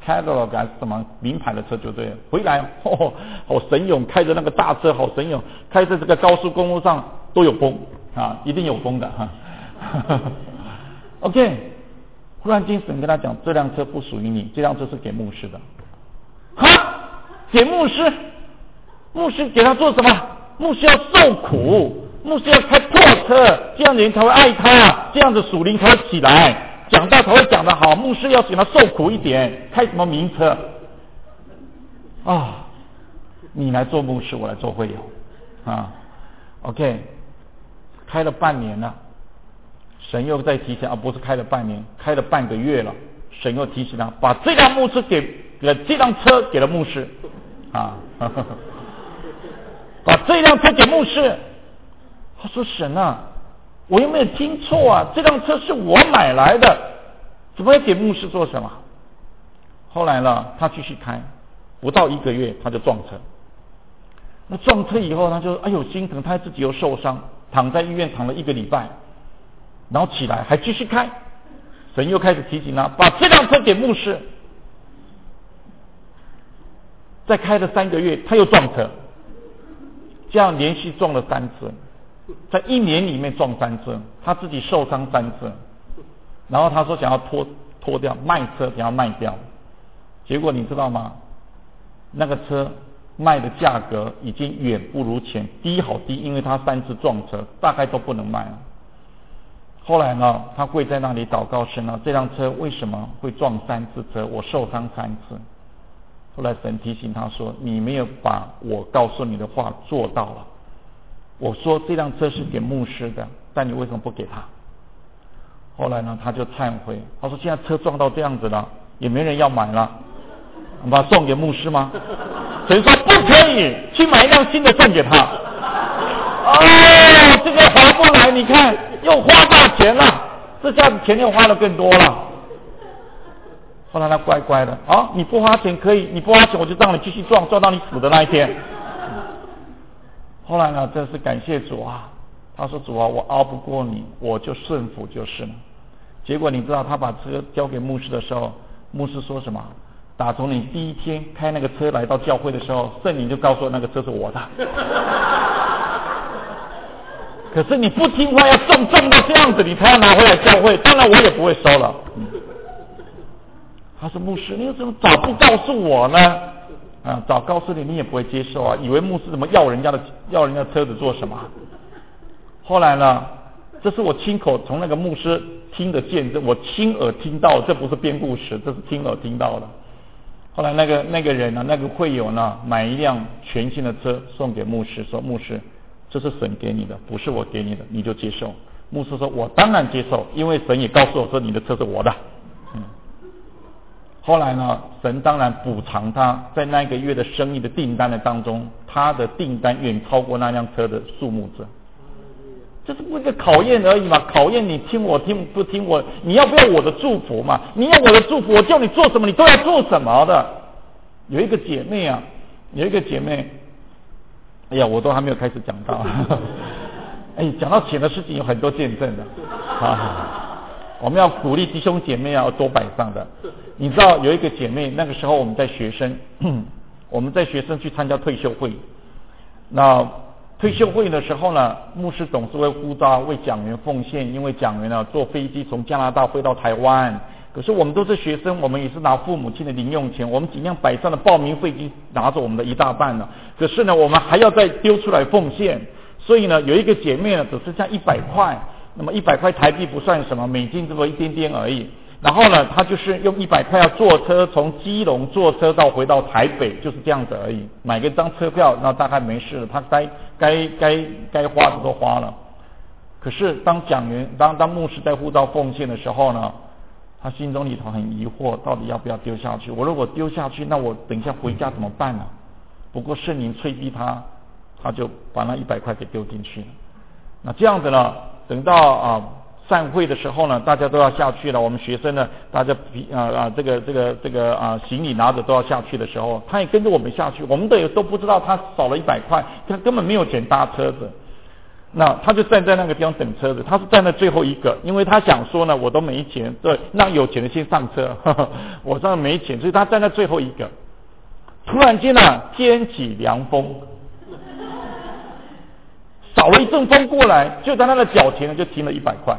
Cadillac 还是什么名牌的车就对了。回来哦，好神勇，开着那个大车好神勇，开着这个高速公路上都有风啊，一定有风的哈。OK， 忽然间神跟他讲，这辆车不属于你，这辆车是给牧师的。哈，给牧师？牧师给他做什么？牧师要受苦，牧师要开破车，这样的人才会爱他，这样的属灵才会起来。讲道才会讲得好，牧师要给他受苦一点，开什么名车啊、哦？你来做牧师，我来做会友啊。OK， 开了半年了，神又在提醒啊，不是开了半年，开了半个月了，神又提醒他，把这辆牧师给给这辆车给了牧师啊，呵呵把这辆车给牧师。他说神啊，我有没有听错啊？这辆车是我买来的，怎么要给牧师做什么？后来呢，他继续开，不到一个月他就撞车。那撞车以后，他就哎呦心疼，他自己又受伤，躺在医院躺了一个礼拜，然后起来还继续开。神又开始提醒他，把这辆车给牧师。再开了三个月，他又撞车，这样连续撞了三次。在一年里面撞三次，他自己受伤三次，然后他说想要脱脱掉卖车，想要卖掉，结果你知道吗？那个车卖的价格已经远不如前，低好低，因为他三次撞车，大概都不能卖了。后来呢，他跪在那里祷告神啊，这辆车为什么会撞三次车？我受伤三次。后来神提醒他说：“你没有把我告诉你的话做到了。我说这辆车是给牧师的，但你为什么不给他？”后来呢，他就忏悔，他说：“现在车撞到这样子了，也没人要买了，我把它送给牧师吗？”神说：“不可以，去买一辆新的送给他。”哦，这个划不来，你看又花大钱了，这下子钱又花的更多了。后来他乖乖的，啊，你不花钱可以，你不花钱我就让你继续撞，撞到你死的那一天。后来呢，真是感谢主啊！他说：“主啊，我熬不过你，我就顺服就是了。”结果你知道，他把车交给牧师的时候，牧师说什么？打从你第一天开那个车来到教会的时候，圣灵就告诉我那个车是我的。可是你不听话，要重重到这样子，你才要拿回来教会，当然我也不会收了。嗯、他说：“牧师，你怎么早不告诉我呢？啊，早告诉你，你也不会接受啊！以为牧师怎么要人家的要人家车子做什么？”后来呢，这是我亲口从那个牧师听的见证，我亲耳听到，这不是编故事，这是亲耳听到的。后来那个那个人呢，那个会友呢，买一辆全新的车送给牧师，说：“牧师，这是神给你的，不是我给你的，你就接受。”牧师说：“我当然接受，因为神也告诉我说你的车是我的。”嗯。后来呢，神当然补偿他在那个月的生意的订单的当中，他的订单远超过那辆车的数目字。这是不一个考验而已嘛？考验你听我听不听我，你要不要我的祝福嘛？你要我的祝福，我叫你做什么，你都要做什么的。有一个姐妹啊，有一个姐妹，哎呀，我都还没有开始讲到，哎，讲到钱的事情有很多见证的啊。我们要鼓励弟兄姐妹要多摆上的。你知道有一个姐妹，那个时候我们在学生，我们在学生去参加退休会。那退休会的时候呢，牧师总是会呼召为讲员奉献，因为讲员呢坐飞机从加拿大飞到台湾。可是我们都是学生，我们也是拿父母亲的零用钱，我们尽量摆上的报名费已经拿着我们的一大半了。可是呢，我们还要再丢出来奉献，所以呢，有一个姐妹呢只剩下一百块。那么一百块台币不算什么，美金这么一点点而已。然后呢，他就是用一百块要坐车从基隆坐车到回到台北，就是这样子而已。买个张车票，那大概没事了，他该该该该花的都花了。可是当讲员当当牧师在呼召奉献的时候呢，他心中里头很疑惑，到底要不要丢下去？我如果丢下去，那我等一下回家怎么办呢？不过圣灵催逼他，他就把那一百块给丢进去了。那这样子呢？等到啊散会的时候呢，大家都要下去了。我们学生呢，大家啊啊这个这个这个啊行李拿着都要下去的时候，他也跟着我们下去。我们都也都不知道他少了一百块，他根本没有钱搭车子。 那他就站在那个地方等车子，他是站在最后一个，因为他想说呢，我都没钱，对，让有钱的先上车，呵呵我这没钱，所以他站在最后一个。突然间呢，天起凉风，扫了一阵风过来，就在他的脚前呢，就停了一百块。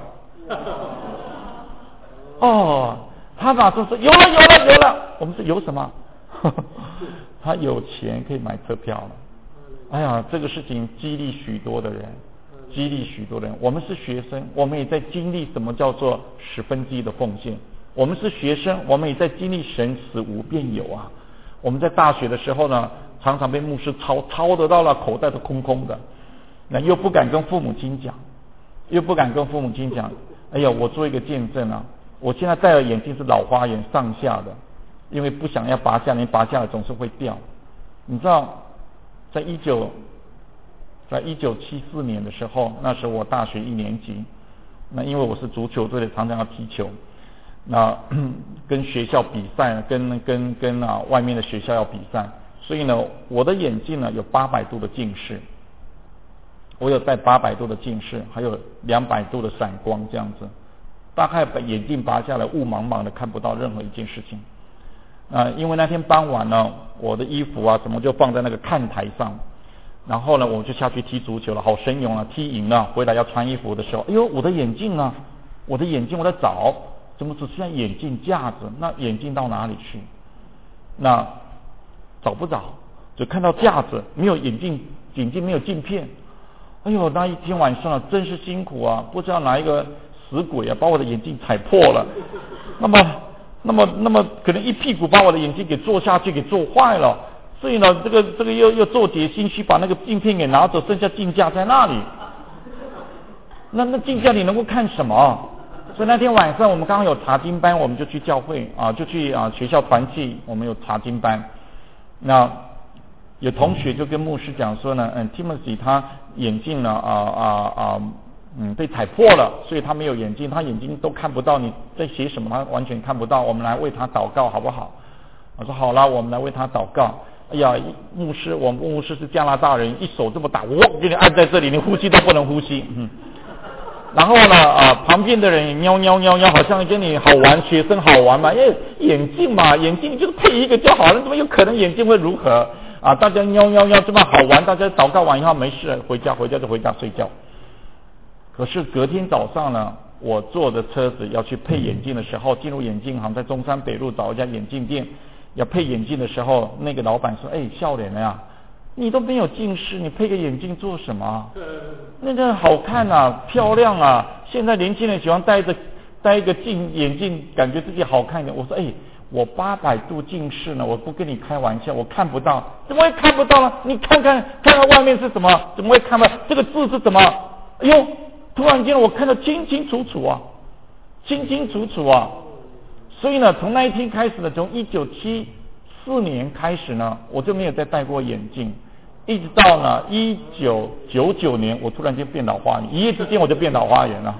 哦，他马上说有了有了有了，我们说有什么？呵呵他有钱可以买车票了。哎呀，这个事情激励许多的人。激励许多人，我们是学生，我们也在经历什么叫做十分之一的奉献。我们是学生，我们也在经历神使无变有啊。我们在大学的时候呢，常常被牧师抄，抄得到了口袋都空空的，那又不敢跟父母亲讲，又不敢跟父母亲讲。哎呀，我做一个见证啊，我现在戴的眼镜是老花眼上下的，因为不想要拔下，你拔下来总是会掉。你知道，在一九。在一九七四年的时候，那时候我大学一年级，那因为我是足球队的，常常要踢球，那跟学校比赛，跟跟跟啊外面的学校要比赛，所以呢，我的眼镜呢有八百度的近视，我有戴八百度的近视，还有两百度的散光这样子，大概把眼镜拔下来，雾茫茫的看不到任何一件事情。啊，因为那天傍晚呢，我的衣服啊什么就放在那个看台上。然后呢，我就下去踢足球了，好神勇啊！踢赢了，回来要穿衣服的时候，哎呦，我的眼镜呢？我的眼镜我在找，怎么只剩下眼镜架子？那眼镜到哪里去？那找不着，只看到架子，没有眼镜，眼镜没有镜片。哎呦，那一天晚上啊，真是辛苦啊！不知道哪一个死鬼啊，把我的眼镜踩破了。那么，那么，那么，可能一屁股把我的眼镜给坐下去，给坐坏了。所以呢，这个这个又又做解心虚，把那个镜片给拿走，剩下镜架在那里。那那镜架你能够看什么？所以那天晚上我们刚刚有查经班，我们就去教会啊，就去啊学校团契，我们有查经班。那有同学就跟牧师讲说呢，嗯 ，Timothy 他眼镜呢啊啊啊嗯被踩破了，所以他没有眼镜，他眼睛都看不到你在写什么，他完全看不到。我们来为他祷告好不好？我说好了，我们来为他祷告。哎呀，牧师，我们牧师是加拿大人，一手这么大，我给你按在这里，你呼吸都不能呼吸。嗯，然后呢，啊，旁边的人也喵喵喵喵，好像跟你好玩，学生好玩嘛，因为眼镜嘛，眼镜就是配一个就好了，怎么有可能眼镜会如何啊？大家喵喵喵这么好玩，大家祷告完以后没事，回家回家就回家睡觉。可是隔天早上呢，我坐着车子要去配眼镜的时候，进入眼镜行，在中山北路找一家眼镜店。要配眼镜的时候，那个老板说：“哎，笑脸呀，你都没有近视，你配个眼镜做什么？那个好看啊，漂亮啊！现在年轻人喜欢戴着戴一个镜眼镜，感觉自己好看一点。”我说：“哎，我八百度近视呢，我不跟你开玩笑，我看不到，怎么会看不到呢？你看看看看外面是什么？怎么会看不到？这个字是什么？哎呦，突然间我看得清清楚楚啊，清清楚楚啊！”所以呢，从那一天开始呢，从一九七四年开始呢，我就没有再戴过眼镜，一直到呢一九九九年，我突然间变老花眼，一夜之间我就变老花眼了。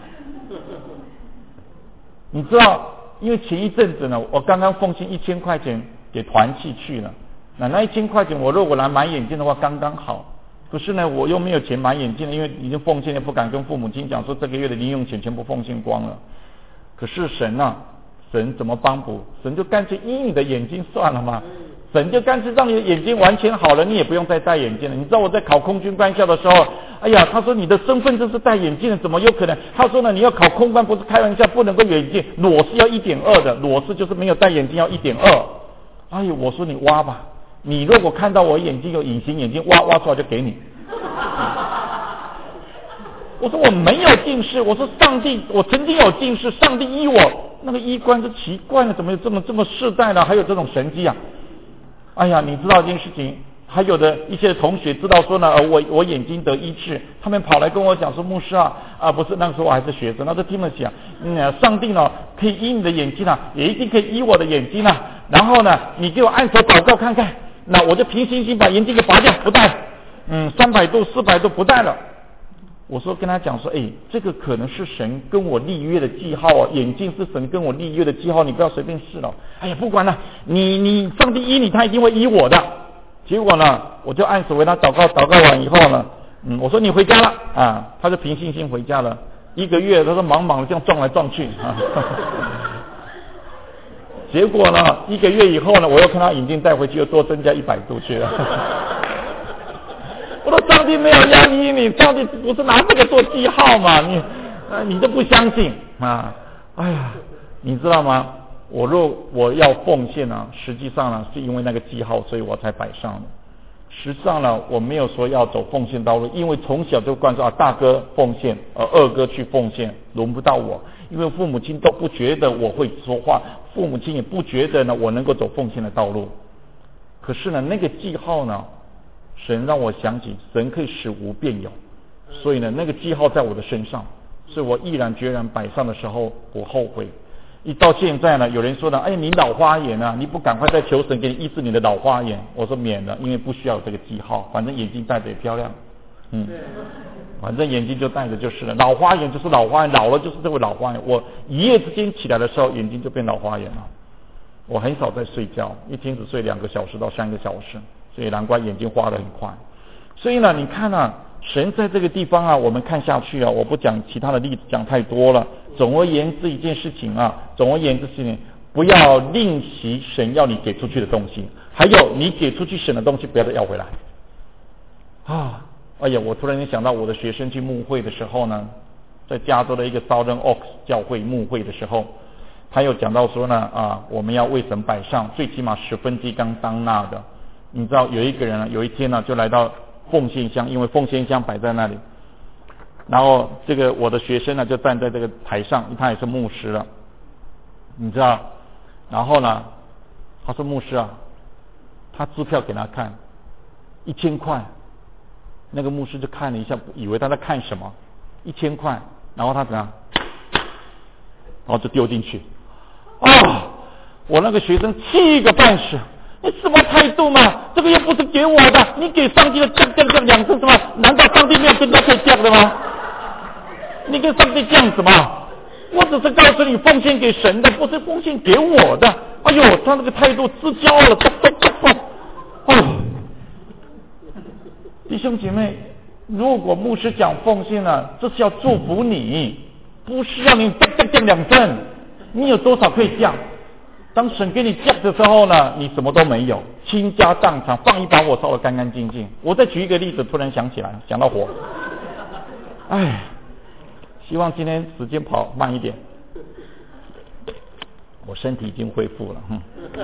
你知道，因为前一阵子呢，我刚刚奉献一千块钱给团契去了，那那一千块钱我如果来买眼镜的话，刚刚好。可是呢，我又没有钱买眼镜了，因为已经奉献了，不敢跟父母亲讲说这个月的零用钱全部奉献光了。可是神啊！神怎么帮补？神就干脆医你的眼睛算了嘛，神就干脆让你的眼睛完全好了，你也不用再戴眼镜了。你知道我在考空军官校的时候，哎呀，他说你的身份证是戴眼镜的，怎么有可能？他说呢，你要考空官不是开玩笑，不能够眼镜，裸视要一点二的，裸视就是没有戴眼镜要一点二。哎呦，我说你挖吧，你如果看到我眼睛有隐形眼镜，挖挖出来就给你。我说我没有近视，我说上帝，我曾经有近视，上帝医我。那个医官就奇怪了，怎么有这么这么世代呢？还有这种神迹啊！哎呀，你知道一件事情，还有的一些同学知道说呢，呃、我我眼睛得医治，他们跑来跟我讲说，牧师啊，啊不是那个时候我还是学生，那就听了讲，嗯，上帝呢可以医你的眼睛啊，也一定可以医我的眼睛啊。然后呢，你给我按手祷告看看，那我就凭信心把眼镜给拔掉，不戴，嗯，三百度、四百度不戴了。我说跟他讲说，哎，这个可能是神跟我立约的记号哦，眼镜是神跟我立约的记号，你不要随便试了。哎呀，不管了，你你上帝医你，他一定会医我的。结果呢，我就按手为他祷告，祷告完以后呢， 嗯，我说你回家了啊，他就凭信心回家了。一个月，他说忙忙的这样撞来撞去啊。结果呢，一个月以后呢，我又看他眼镜戴回去，又多增加一百度去了。我说上帝没有要你，你上帝不是拿这个做记号嘛？你啊，你都不相信啊？哎呀，你知道吗？我若我要奉献呢，实际上呢，是因为那个记号，所以我才摆上的。实际上呢，我没有说要走奉献道路，因为从小就灌输啊，大哥奉献，而二哥去奉献，轮不到我。因为父母亲都不觉得我会说话，父母亲也不觉得呢我能够走奉献的道路。可是呢，那个记号呢，神让我想起，神可以使无变有，所以呢，那个记号在我的身上，所以我毅然决然摆上的时候，我后悔。一到现在呢，有人说呢，哎，你老花眼啊，你不赶快再求神给你医治你的老花眼？我说免了，因为不需要有这个记号，反正眼睛戴着也漂亮，嗯，反正眼睛就戴着就是了。老花眼就是老花眼，老了就是这位老花眼。我一夜之间起来的时候，眼睛就变老花眼了。我很少在睡觉，一天只睡两个小时到三个小时，所以难怪眼睛花得很快。所以呢，你看啊，神在这个地方啊，我们看下去啊，我不讲其他的例子，讲太多了。总而言之，一件事情啊，总而言之事情，不要吝惜神要你给出去的东西，还有你给出去神的东西，不要再要回来。啊，哎呀，我突然间想到我的学生去牧会的时候呢，在加州的一个 Southern Oaks 教会牧会的时候，他又讲到说呢，啊，我们要为神摆上最起码十分之一缸当纳的。你知道有一个人呢，有一天呢，就来到奉献箱，因为奉献箱摆在那里。然后这个我的学生呢就站在这个台上，他也是牧师了，你知道，然后呢他说牧师啊，他支票给他看一千块，那个牧师就看了一下，以为他在看什么，一千块，然后他怎样，然后就丢进去啊！我那个学生气个半死，你什么态度嘛？这个又不是给我的，你给上帝的降降降两声什么？难道上帝没有跟他可以降的吗？你跟上帝这样子嘛？我只是告诉你，奉献给神的，不是奉献给我的。哎呦，他那个态度失焦了，咚咚咚咚！哦，弟兄姐妹，如果牧师讲奉献了，这是要祝福你，不是要你降降降两声。你有多少可以降？当神给你降的时候呢，你什么都没有，倾家荡产，放一把火烧得干干净净。我再举一个例子，突然想起来，想到火，哎。希望今天时间跑慢一点，我身体已经恢复了。嗯，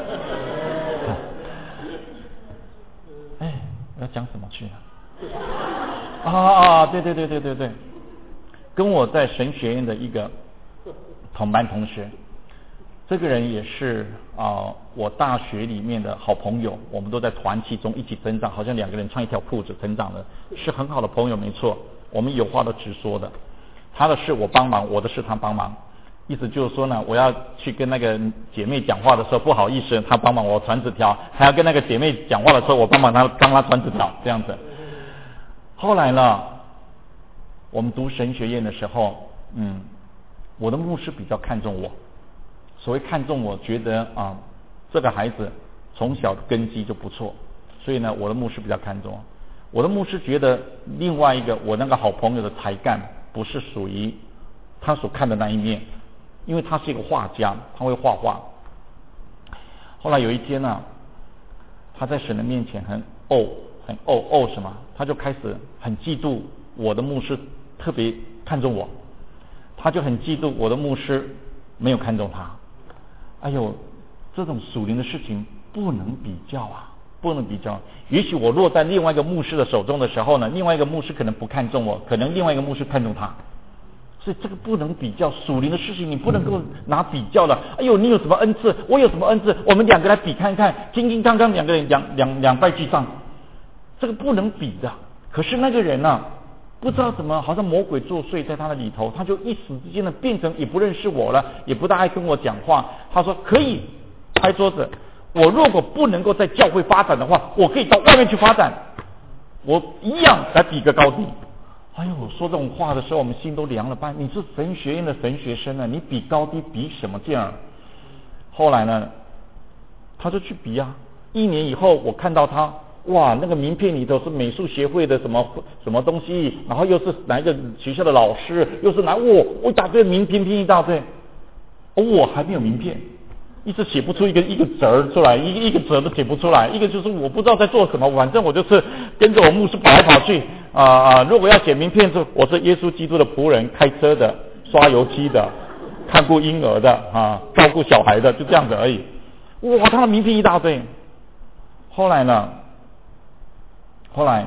哎，要讲什么去啊？啊啊，对对对对对对，跟我在神学院的一个同班同学，这个人也是啊、呃，我大学里面的好朋友，我们都在团契中一起成长，好像两个人穿一条裤子成长的，是很好的朋友，没错，我们有话都直说的。他的事我帮忙，我的事他帮忙，意思就是说呢，我要去跟那个姐妹讲话的时候，不好意思，他帮忙我传纸条；还要跟那个姐妹讲话的时候，我帮忙他帮他传纸条，这样子。后来呢，我们读神学院的时候，嗯，我的牧师比较看重我。所谓看重我，觉得啊，这个孩子从小的根基就不错，所以呢，我的牧师比较看重我。我的牧师觉得另外一个我那个好朋友的才干不是属于他所看的那一面，因为他是一个画家，他会画画。后来有一天呢、啊，他在神的面前很怄，很怄怄什么？他就开始很嫉妒我的牧师特别看重我，他就很嫉妒我的牧师没有看重他。哎呦，这种属灵的事情不能比较啊！不能比较，也许我落在另外一个牧师的手中的时候呢，另外一个牧师可能不看重我，可能另外一个牧师看重他，所以这个不能比较。属灵的事情你不能够拿比较了。哎呦，你有什么恩赐，我有什么恩赐，我们两个来比看看，金金刚刚两个人两两两败俱伤，这个不能比的。可是那个人呢、啊，不知道怎么，好像魔鬼作祟在他的里头，他就一时之间呢变成也不认识我了，也不大爱跟我讲话。他说可以拍桌子。我如果不能够在教会发展的话，我可以到外面去发展，我一样来比个高低。哎呦，说这种话的时候，我们心都凉了半。你是神学院的神学生啊，你比高低比什么劲儿？后来呢，他就去比啊。一年以后，我看到他哇，那个名片里头是美术协会的什么什么东西，然后又是哪一个学校的老师，又是哪我我一大堆名片拼一大堆，哦，我还没有名片，一直写不出一个一个字儿出来，一个一个字都写不出来，一个就是我不知道在做什么，反正我就是跟着我牧师跑来跑去啊啊！如果要写名片，就我是耶稣基督的仆人，开车的，刷油漆的，看顾婴儿的啊，照顾小孩的，就这样子而已。哇，他的名片一大堆。后来呢？后来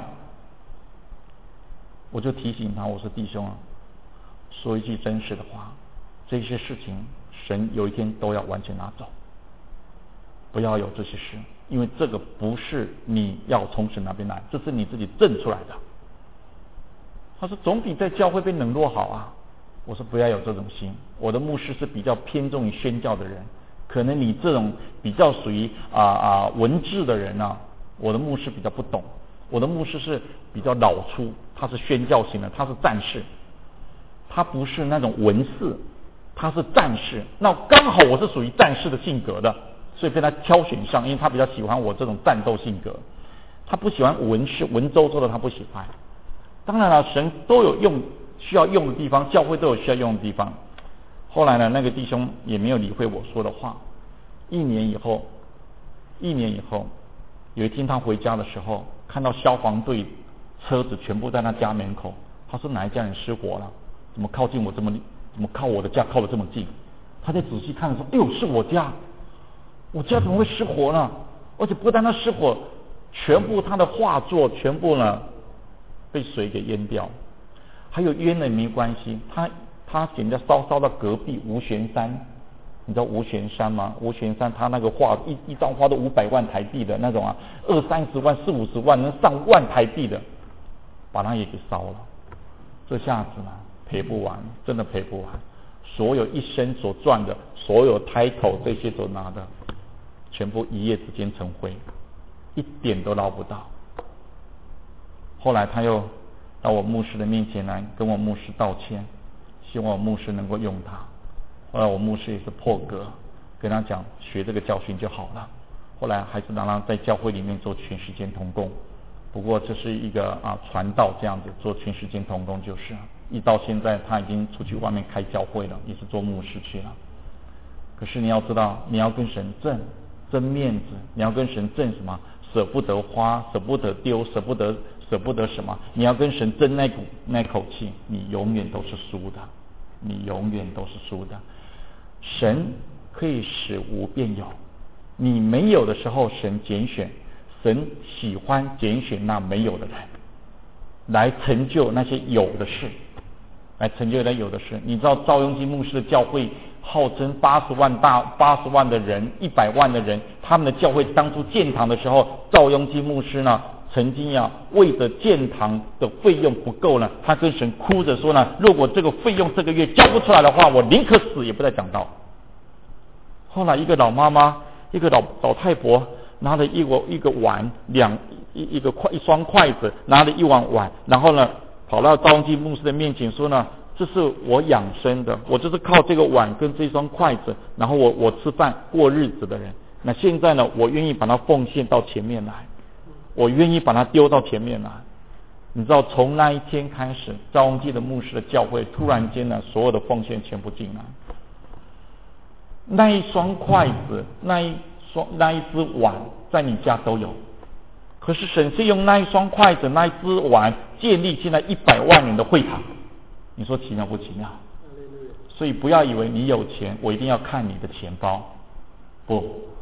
我就提醒他，我说弟兄啊，说一句真实的话，这些事情神有一天都要完全拿走，不要有这些事，因为这个不是你要从神那边来，这是你自己挣出来的。他说总比在教会被冷落好啊。我说不要有这种心，我的牧师是比较偏重于宣教的人，可能你这种比较属于啊啊文字的人啊，我的牧师比较不懂。我的牧师是比较老粗，他是宣教型的，他是战士，他不是那种文士，他是战士。那刚好我是属于战士的性格的，所以被他挑选上，因为他比较喜欢我这种战斗性格，他不喜欢文士文绉绉的，他不喜欢。当然了，神都有用需要用的地方，教会都有需要用的地方。后来呢，那个弟兄也没有理会我说的话。一年以后，一年以后，有一天他回家的时候，看到消防队车子全部在他家门口，他说哪一家人失火了？怎么靠近我这么，怎么靠我的家靠得这么近？他在仔细看的时候，哎呦，是我家，我家怎么会失火呢？而且不但他失火，全部他的画作全部呢被水给淹掉。还有淹了也没关系，他他给人家烧烧到隔壁吴玄山，你知道吴玄山吗？吴玄山他那个画一一张画都五百万台币的那种啊，二三十万、四五十万，能上万台币的，把它也给烧了。这下子呢，赔不完，真的赔不完。所有一生所赚的，所有title这些所拿的，全部一夜之间成灰，一点都捞不到。后来他又到我牧师的面前来跟我牧师道歉，希望我牧师能够用他。后来我牧师也是破格跟他讲，学这个教训就好了。后来还是让他在教会里面做全时间同工，不过这是一个啊传道这样子做全时间同工，就是一到现在他已经出去外面开教会了，也是做牧师去了。可是你要知道，你要跟神争争面子，你要跟神争什么？舍不得花，舍不得丢，舍不得舍不得什么？你要跟神争那股那口气，你永远都是输的，你永远都是输的。神可以使无变有，你没有的时候，神拣选，神喜欢拣选那没有的人，来成就那些有的事，来成就那有的事。你知道赵雍基牧师的教会号称八十万大八十万的人，一百万的人，他们的教会当初建堂的时候，赵雍基牧师呢，曾经呀为着建堂的费用不够呢，他跟神哭着说呢，如果这个费用这个月交不出来的话，我宁可死也不再讲道。后来一个老妈妈，一个老老太婆拿了一个一个碗，两一一个筷一双筷子，拿了一碗碗，然后呢跑到赵雍基牧师的面前说呢，这是我养生的，我就是靠这个碗跟这双筷子，然后我我吃饭过日子的人。那现在呢，我愿意把它奉献到前面来，我愿意把它丢到前面来。你知道，从那一天开始，赵雍基的牧师的教会突然间呢，所有的奉献全部进来。那一双筷子，那一双那一只碗，在你家都有。可是神是用那一双筷子、那一只碗建立现在一百万人的会堂。你说奇妙不奇妙？所以不要以为你有钱，我一定要看你的钱包。不，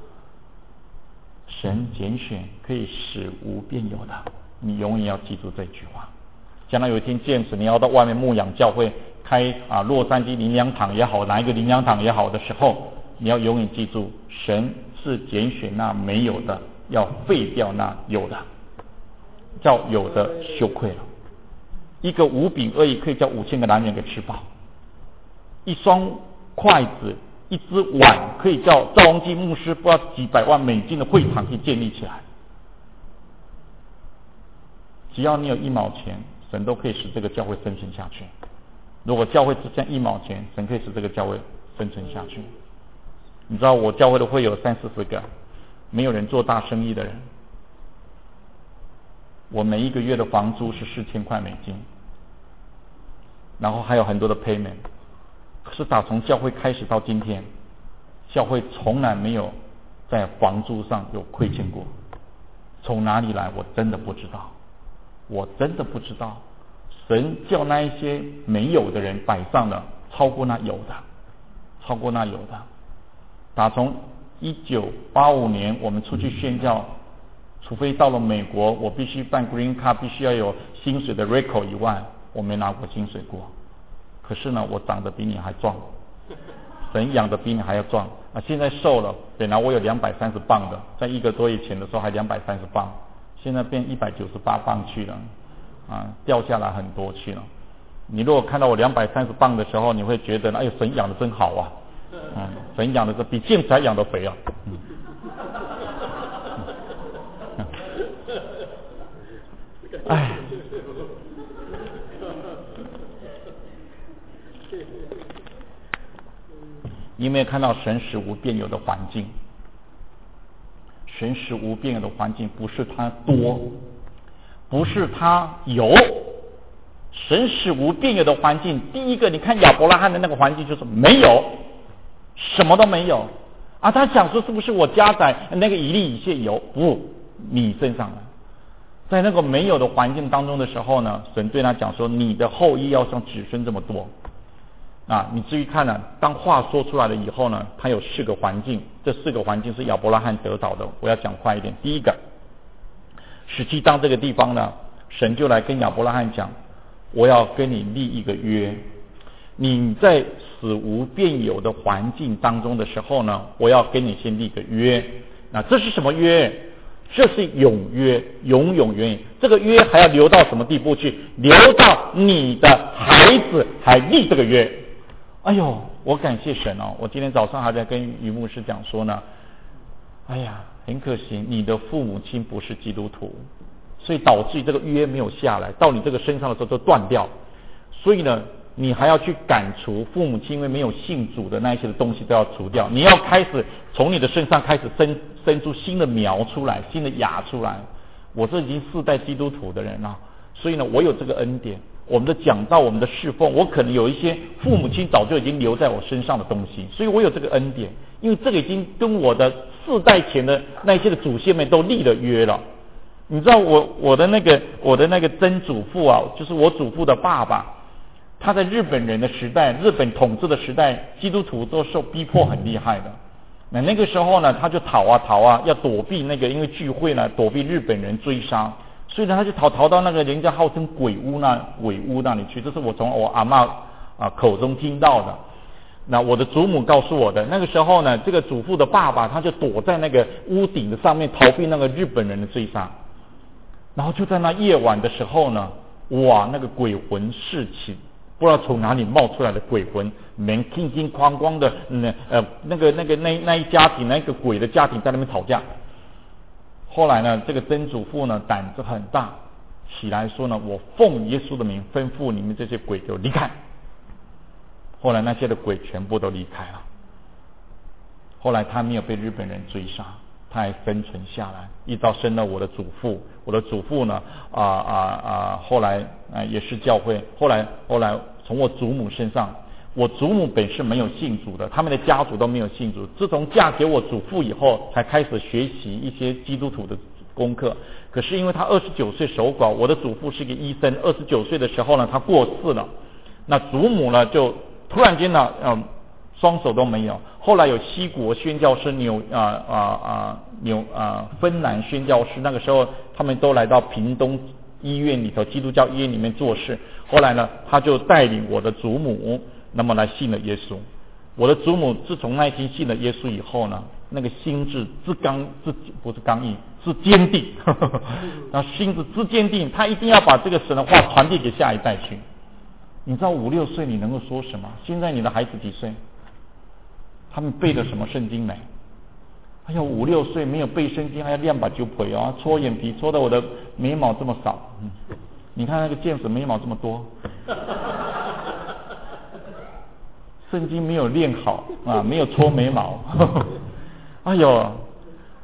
神拣选可以使无变有的，你永远要记住这句话。将来有一天见识，你要到外面牧养教会，开啊洛杉矶灵粮堂也好，哪一个灵粮堂也好的时候，你要永远记住，神是拣选那没有的，要废掉那有的，叫有的羞愧了。一个五饼而已，可以叫五千个男人给吃饱；一双筷子、一只碗，可以叫赵雍基牧师不知道几百万美金的会堂可以建立起来。只要你有一毛钱，神都可以使这个教会生存下去。如果教会只剩一毛钱，神可以使这个教会生存下去。你知道我教会的会有三四十个，没有人做大生意的人， 我每一个月的房租是四千块美金，然后还有很多的 payment。可是打从教会开始到今天，教会从来没有在房租上有亏欠过。从哪里来我真的不知道，我真的不知道。神叫那一些没有的人摆上了超过那有的，超过那有的。打从一九八五年我们出去宣教，除非到了美国我必须办 green card， 必须要有薪水的 record 以外，我没拿过薪水过。可是呢，我长得比你还壮，神养的比你还要壮啊！现在瘦了，本来我有两百三十磅的，在一个多月前的时候还两百三十磅，现在变一百九十八磅去了，啊，掉下来很多去了。你如果看到我两百三十磅的时候，你会觉得，哎呦，神养的真好啊！嗯，神养的是比健才养的肥啊！嗯，哎。你有没有看到神使无变有的环境？神使无变有的环境不是他多，不是他有，神使无变有的环境，第一个你看亚伯拉罕的那个环境就是没有，什么都没有啊！他想说是不是我加在那个以利以谢有？不，你身上了。在那个没有的环境当中的时候呢，神对他讲说，你的后裔要像子孙这么多。啊，你至于看呢、啊，当话说出来了以后呢，它有四个环境，这四个环境是亚伯拉罕得到的。我要讲快一点。第一个，十七章这个地方呢，神就来跟亚伯拉罕讲，我要跟你立一个约，你在死无变有的环境当中的时候呢，我要跟你先立个约。那这是什么约？这是永约，永永远远。这个约还要留到什么地步去？留到你的孩子还立这个约。哎呦，我感谢神哦！我今天早上还在跟于牧师讲说呢，哎呀，很可惜，你的父母亲不是基督徒，所以导致这个约没有下来，到你这个身上的时候就断掉。所以呢，你还要去赶除父母亲因为没有信主的那一些的东西都要除掉，你要开始从你的身上开始生生出新的苗出来，新的芽出来。我这已经世代基督徒的人了，所以呢，我有这个恩典。我们的讲道，我们的侍奉，我可能有一些父母亲早就已经留在我身上的东西，所以我有这个恩典。因为这个已经跟我的世代前的那些的祖先们都立了约了。你知道我我的那个我的那个曾祖父啊，就是我祖父的爸爸，他在日本人的时代，日本统治的时代，基督徒都受逼迫很厉害的。那那个时候呢，他就逃啊逃啊，要躲避那个因为聚会呢，躲避日本人追杀。所以呢，他就逃逃到那个人家号称鬼屋那鬼屋那里去，这是我从我阿嬷啊口中听到的。那我的祖母告诉我的，那个时候呢，这个祖父的爸爸他就躲在那个屋顶的上面逃避那个日本人的追杀。然后就在那夜晚的时候呢，哇，那个鬼魂四起，不知道从哪里冒出来的鬼魂，门叮叮哐哐的，嗯呃那个那个那那一家庭那个鬼的家庭在那边吵架。后来呢，这个曾祖父呢胆子很大，起来说呢，我奉耶稣的名吩咐你们这些鬼就离开。后来那些的鬼全部都离开了。后来他没有被日本人追杀，他还生存下来，一直到生了我的祖父。我的祖父呢，啊啊啊，后来啊也是教会。后来后来从我祖母身上，我祖母本是没有信主的，他们的家族都没有信主。自从嫁给我祖父以后，才开始学习一些基督徒的功课。可是因为他二十九岁守寡，我的祖父是一个医生，二十九岁的时候呢，他过世了。那祖母呢，就突然间呢，嗯，双手都没有。后来有西国宣教师纽啊啊啊纽啊芬兰宣教师，那个时候他们都来到屏东医院里头，基督教医院里面做事。后来呢，他就带领我的祖母，那么来信了耶稣。我的祖母自从那一天信了耶稣以后呢，那个心智之刚之不是刚毅，是坚定，那心智之坚定，他一定要把这个神的话传递给下一代去。你知道五六岁你能够说什么？现在你的孩子几岁？他们背的什么圣经没？哎呦，五六岁没有背圣经，还要练把酒腿哦，搓眼皮搓的我的眉毛这么少。嗯，你看那个剑子眉毛这么多。圣经没有练好啊，没有搓眉毛。哎呦，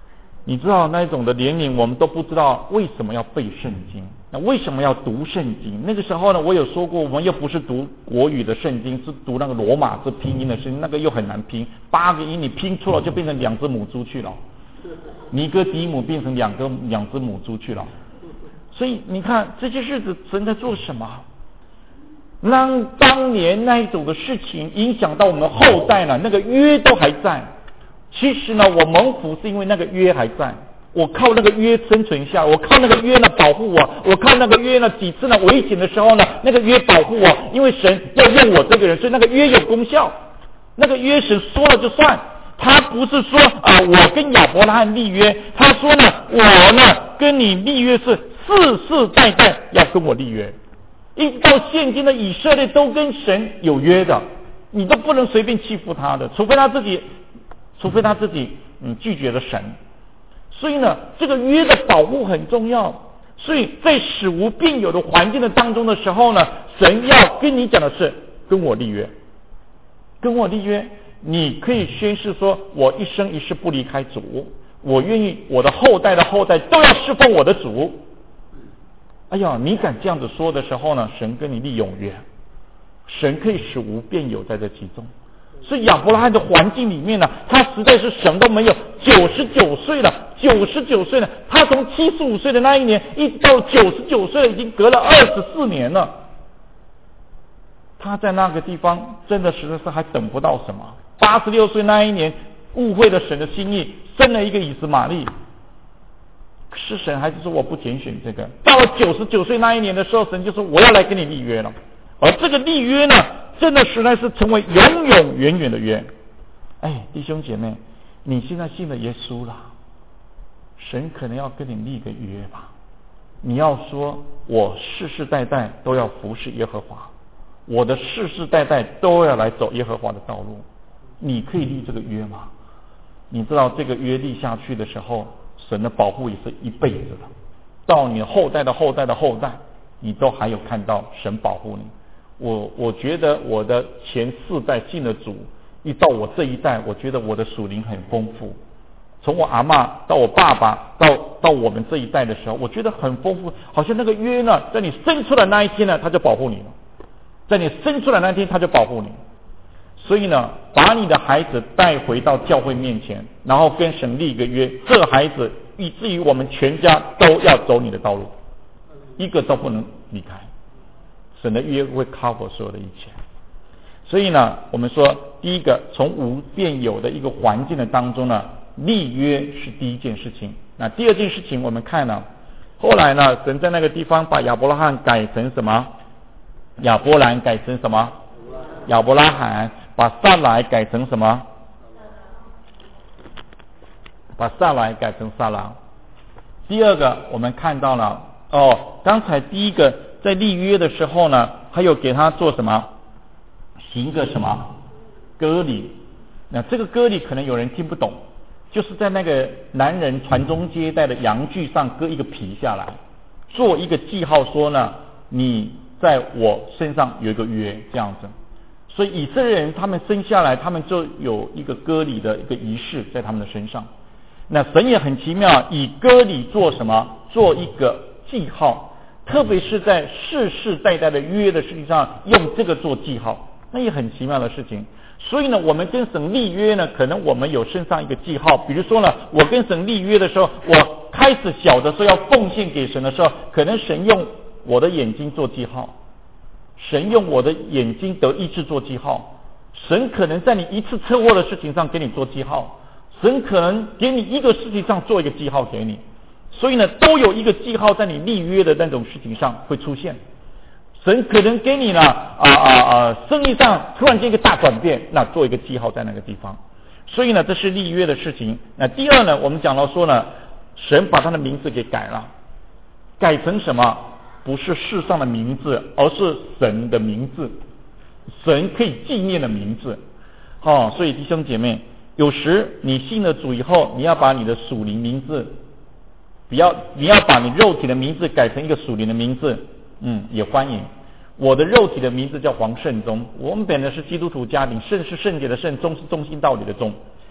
你知道那种的年龄，我们都不知道为什么要背圣经，那为什么要读圣经？那个时候呢，我有说过，我们又不是读国语的圣经，是读那个罗马字拼音的圣经，那个又很难拼，八个音你拼错了就变成两只母猪去了，尼哥底母变成两个两只母猪去了。所以你看这些日子神在做什么？让当年那一种的事情影响到我们后代呢，那个约都还在。其实呢，我蒙福是因为那个约还在，我靠那个约生存下，我靠那个约呢保护我，我靠那个约呢几次呢危险的时候呢，那个约保护我，因为神要用我这个人，所以那个约有功效。那个约神说了就算，他不是说啊、呃，我跟亚伯拉罕立约，他说呢，我呢跟你立约是世世代代要跟我立约，一直到现今的以色列都跟神有约的，你都不能随便欺负他的，除非他自己。除非他自己嗯拒绝了神，所以呢，这个约的保护很重要。所以在使无变有的环境的当中的时候呢，神要跟你讲的是跟我立约，跟我立约，你可以宣誓说，我一生一世不离开主，我愿意我的后代的后代都要侍奉我的主。哎呀，你敢这样子说的时候呢，神跟你立永约，神可以使无变有在这其中。所以亚伯拉罕的环境里面呢，他实在是什么都没有，九十九岁了，九十九岁了，他从七十五岁的那一年一直到九十九岁了，已经隔了二十四年了。他在那个地方真的实在是还等不到什么。八十六岁那一年误会了神的心意，生了一个以实玛利，是神还是说我不拣选这个？到了九十九岁那一年的时候，神就说我要来跟你立约了，而这个立约呢，真的实在是成为永永远远的约。哎，弟兄姐妹，你现在信了耶稣了，神可能要跟你立个约吧？你要说我世世代代都要服侍耶和华，我的世世代代都要来走耶和华的道路，你可以立这个约吗？你知道这个约立下去的时候，神的保护也是一辈子的，到你后代的后代的后代，你都还有看到神保护你。我我觉得我的前四代信了主，一到我这一代，我觉得我的属灵很丰富。从我阿嬷到我爸爸到到我们这一代的时候，我觉得很丰富，好像那个约呢，在你生出来那一天呢，他就保护你了，在你生出来那天他就保护你。所以呢，把你的孩子带回到教会面前，然后跟神立一个约，这个孩子以至于我们全家都要走你的道路，一个都不能离开。神的约会 cover 所有的一切。所以呢，我们说第一个，从无变有的一个环境的当中呢，立约是第一件事情。那第二件事情，我们看呢，后来呢，神在那个地方把亚伯拉罕改成什么？亚伯兰改成什么？亚伯拉罕。把撒来改成什么？把撒来改成撒拉。第二个，我们看到了哦，刚才第一个在立约的时候呢，还有给他做什么？行个什么割礼？那这个割礼可能有人听不懂，就是在那个男人传宗接代的阳具上割一个皮下来，做一个记号，说呢，你在我身上有一个约，这样子。所以以色列人他们生下来，他们就有一个割礼的一个仪式在他们的身上。那神也很奇妙，以割礼做什么？做一个记号，特别是在世世代代的约的事情上，用这个做记号，那也很奇妙的事情。所以呢，我们跟神立约呢，可能我们有身上一个记号。比如说呢，我跟神立约的时候，我开始小的时候要奉献给神的时候，可能神用我的眼睛做记号。神用我的眼睛得医治做记号，神可能在你一次车祸的事情上给你做记号，神可能给你一个事情上做一个记号给你，所以呢，都有一个记号在你立约的那种事情上会出现。神可能给你呢啊啊啊，生意上突然间一个大转变，那做一个记号在那个地方。所以呢，这是立约的事情。那第二呢，我们讲到说呢，神把他的名字给改了，改成什么？不是世上的名字，而是神的名字，神可以纪念的名字。哦，所以弟兄姐妹，有时你信了主以后，你要把你的属灵名字，不要你要把你肉体的名字改成一个属灵的名字，嗯，也欢迎。我的肉体的名字叫黄圣忠，我们本来是基督徒家庭，圣是圣洁的圣，忠是忠心道理的忠。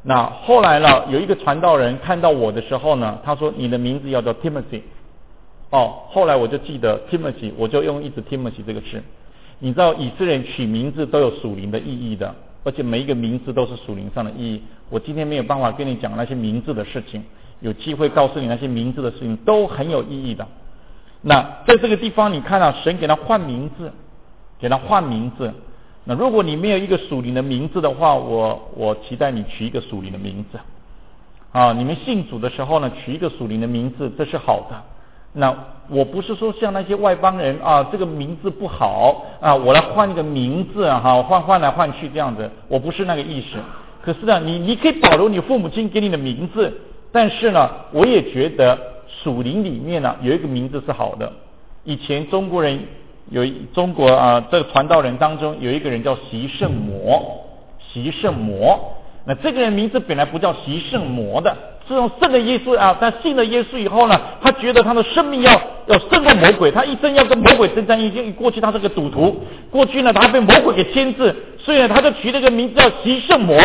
那后来呢，有一个传道人看到我的时候呢，他说你的名字要叫 Timothy。哦，后来我就记得 Timothy， 我就用一直 Timothy 这个字。你知道以色列人取名字都有属灵的意义的，而且每一个名字都是属灵上的意义。我今天没有办法跟你讲那些名字的事情，有机会告诉你那些名字的事情都很有意义的。那在这个地方你看到、啊、神给他换名字，给他换名字。那如果你没有一个属灵的名字的话，我我期待你取一个属灵的名字啊！你们信主的时候呢，取一个属灵的名字，这是好的。那我不是说像那些外邦人啊，这个名字不好啊，我来换一个名字啊，哈，换换来换去这样子，我不是那个意思。可是呢，你你可以保留你父母亲给你的名字，但是呢，我也觉得属灵里面呢有一个名字是好的。以前中国人有中国啊，这个传道人当中有一个人叫习圣魔，习圣魔。那这个人名字本来不叫习圣魔的，自从信了耶稣啊，他信了耶稣以后呢，他觉得他的生命要要胜过魔鬼，他一生要跟魔鬼征战。已经过去他是个赌徒，过去呢他被魔鬼给牵制，所以呢他就取了个名字叫习圣魔。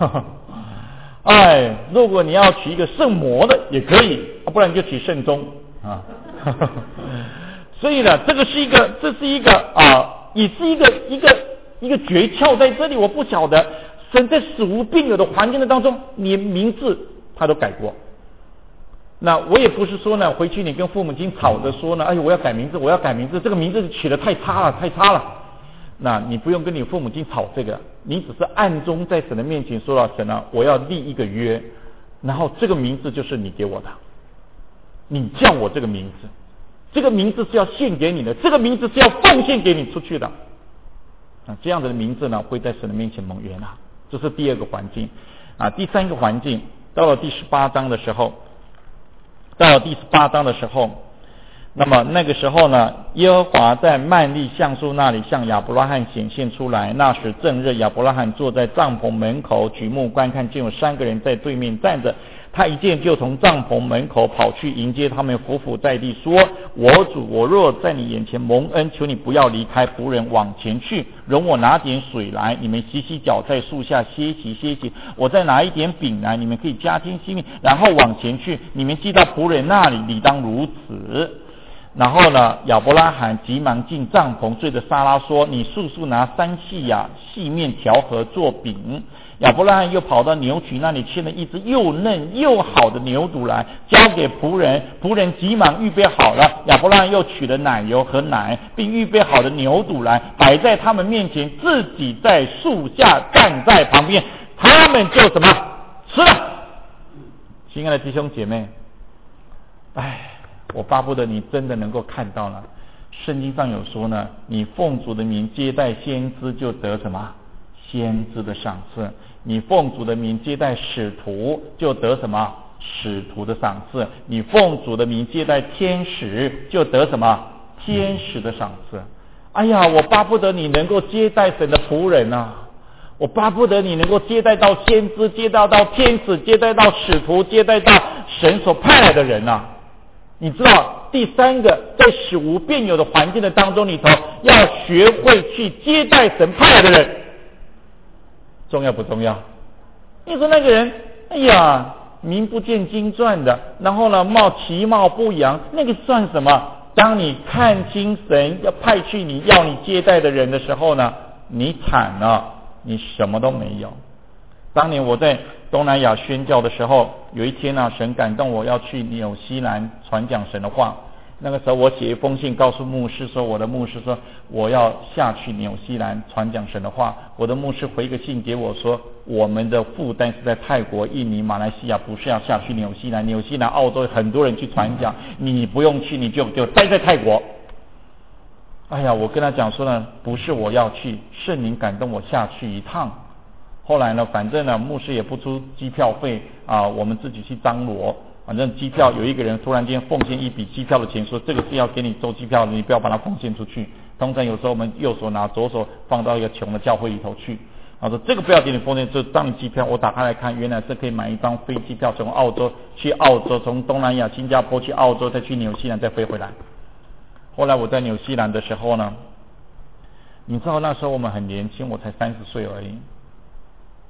哎，如果你要取一个圣魔的也可以，不然你就取圣宗啊。所以呢，这个是一个，这是一个啊，也是一个一个一个诀窍在这里。我不晓得神在死无病有的环境的当中，连名字他都改过。那我也不是说呢，回去你跟父母亲吵着说呢，哎呦我要改名字，我要改名字，这个名字取得太差了，太差了。那你不用跟你父母亲吵这个，你只是暗中在神的面前说到神啊，我要立一个约，然后这个名字就是你给我的，你叫我这个名字。这个名字是要献给你的，这个名字是要奉献给你出去的。啊，这样的名字呢，会在神的面前蒙悦纳。这是第二个环境。啊，第三个环境，到了第十八章的时候，到了第十八章的时候，那么那个时候呢，耶和华在曼利橡树那里向亚伯拉罕显现出来。那时正日，亚伯拉罕坐在帐篷门口，举目观看，见有三个人在对面站着。他一见就从帐篷门口跑去迎接他们，伏伏在地说：我主，我若在你眼前蒙恩，求你不要离开仆人，往前去，容我拿点水来，你们洗洗脚，在树下歇息歇息。我再拿一点饼来，你们可以加添性命，然后往前去，你们寄到仆人那里，理当如此。然后呢，亚伯拉罕急忙进帐篷，对着撒拉说：你速速拿三细呀细面调和做饼。亚伯拉罕又跑到牛群那里，牵了一只又嫩又好的牛犊来，交给仆人。仆人急忙预备好了。亚伯拉罕又取了奶油和奶，并预备好的牛犊来，摆在他们面前，自己在树下站在旁边。他们就什么吃了。亲爱的弟兄姐妹，哎，我巴不得你真的能够看到了。圣经上有说呢，你奉主的名接待先知，就得什么？先知的赏赐。你奉主的名接待使徒，就得什么？使徒的赏赐。你奉主的名接待天使，就得什么？天使的赏赐。哎呀，我巴不得你能够接待神的仆人啊！我巴不得你能够接待到先知，接待到天使，接待到使徒，接待到神所派来的人啊！你知道，第三个，在使无变有的环境的当中里头，要学会去接待神派来的人。重要不重要？你说那个人，哎呀，名不见经传的，然后呢，貌其貌不扬，那个算什么？当你看清神要派去你要你接待的人的时候呢，你惨了，你什么都没有。当年我在东南亚宣教的时候，有一天呢、啊，神感动我要去纽西兰传讲神的话。那个时候我写一封信告诉牧师说，我的牧师说我要下去纽西兰传讲神的话。我的牧师回个信给我说，我们的负担是在泰国、印尼、马来西亚，不是要下去纽西兰。纽西兰、澳洲很多人去传讲，你不用去，你就就待在泰国。哎呀，我跟他讲说呢，不是我要去，圣灵感动我下去一趟。后来呢，反正呢，牧师也不出机票费啊，我们自己去张罗。反正机票有一个人突然间奉献一笔机票的钱，说这个是要给你收机票的，你不要把它奉献出去。通常有时候我们右手拿，左手放到一个穷的教会里头去。他说这个不要给你奉献，就当机票。我打开来看，原来是可以买一张飞机票，从澳洲去澳洲，从东南亚新加坡去澳洲，再去纽西兰，再飞回来。后来我在纽西兰的时候呢，你知道那时候我们很年轻，我才三十岁而已。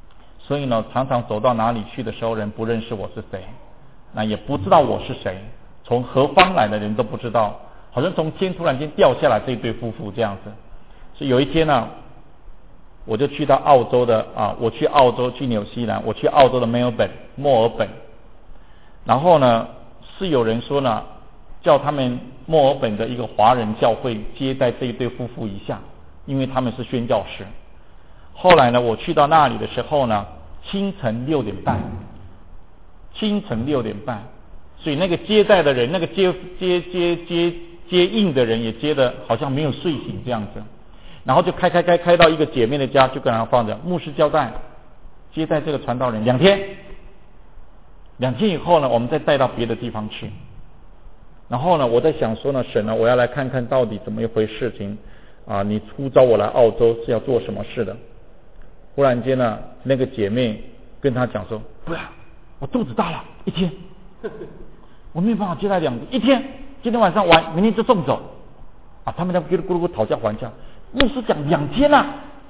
所以呢，常常走到哪里去的时候，人不认识我是谁，那也不知道我是谁，从何方来的人都不知道，好像从天突然间掉下来这一对夫妇这样子。所以有一天呢，我就去到澳洲的啊，我去澳洲去纽西兰，我去澳洲的墨尔本墨尔本，然后呢是有人说呢，叫他们墨尔本的一个华人教会接待这一对夫妇一下，因为他们是宣教师。后来呢，我去到那里的时候呢，清晨六点半，清晨六点半，所以那个接待的人，那个接接接接接应的人也接的好像没有睡醒这样子，然后就开开开开到一个姐妹的家，就跟他放着牧师交代接待这个传道人两天，两天以后呢，我们再带到别的地方去。然后呢，我在想说呢，神呢，我要来看看到底怎么一回事情啊？你呼召我来澳洲是要做什么事的？忽然间呢，那个姐妹跟他讲说：“不要，我肚子大了，一天，我没有办法接待两个，一天，今天晚上玩，明天就送走。”啊，他们在咕噜咕噜咕讨价还价，牧师讲两天啊！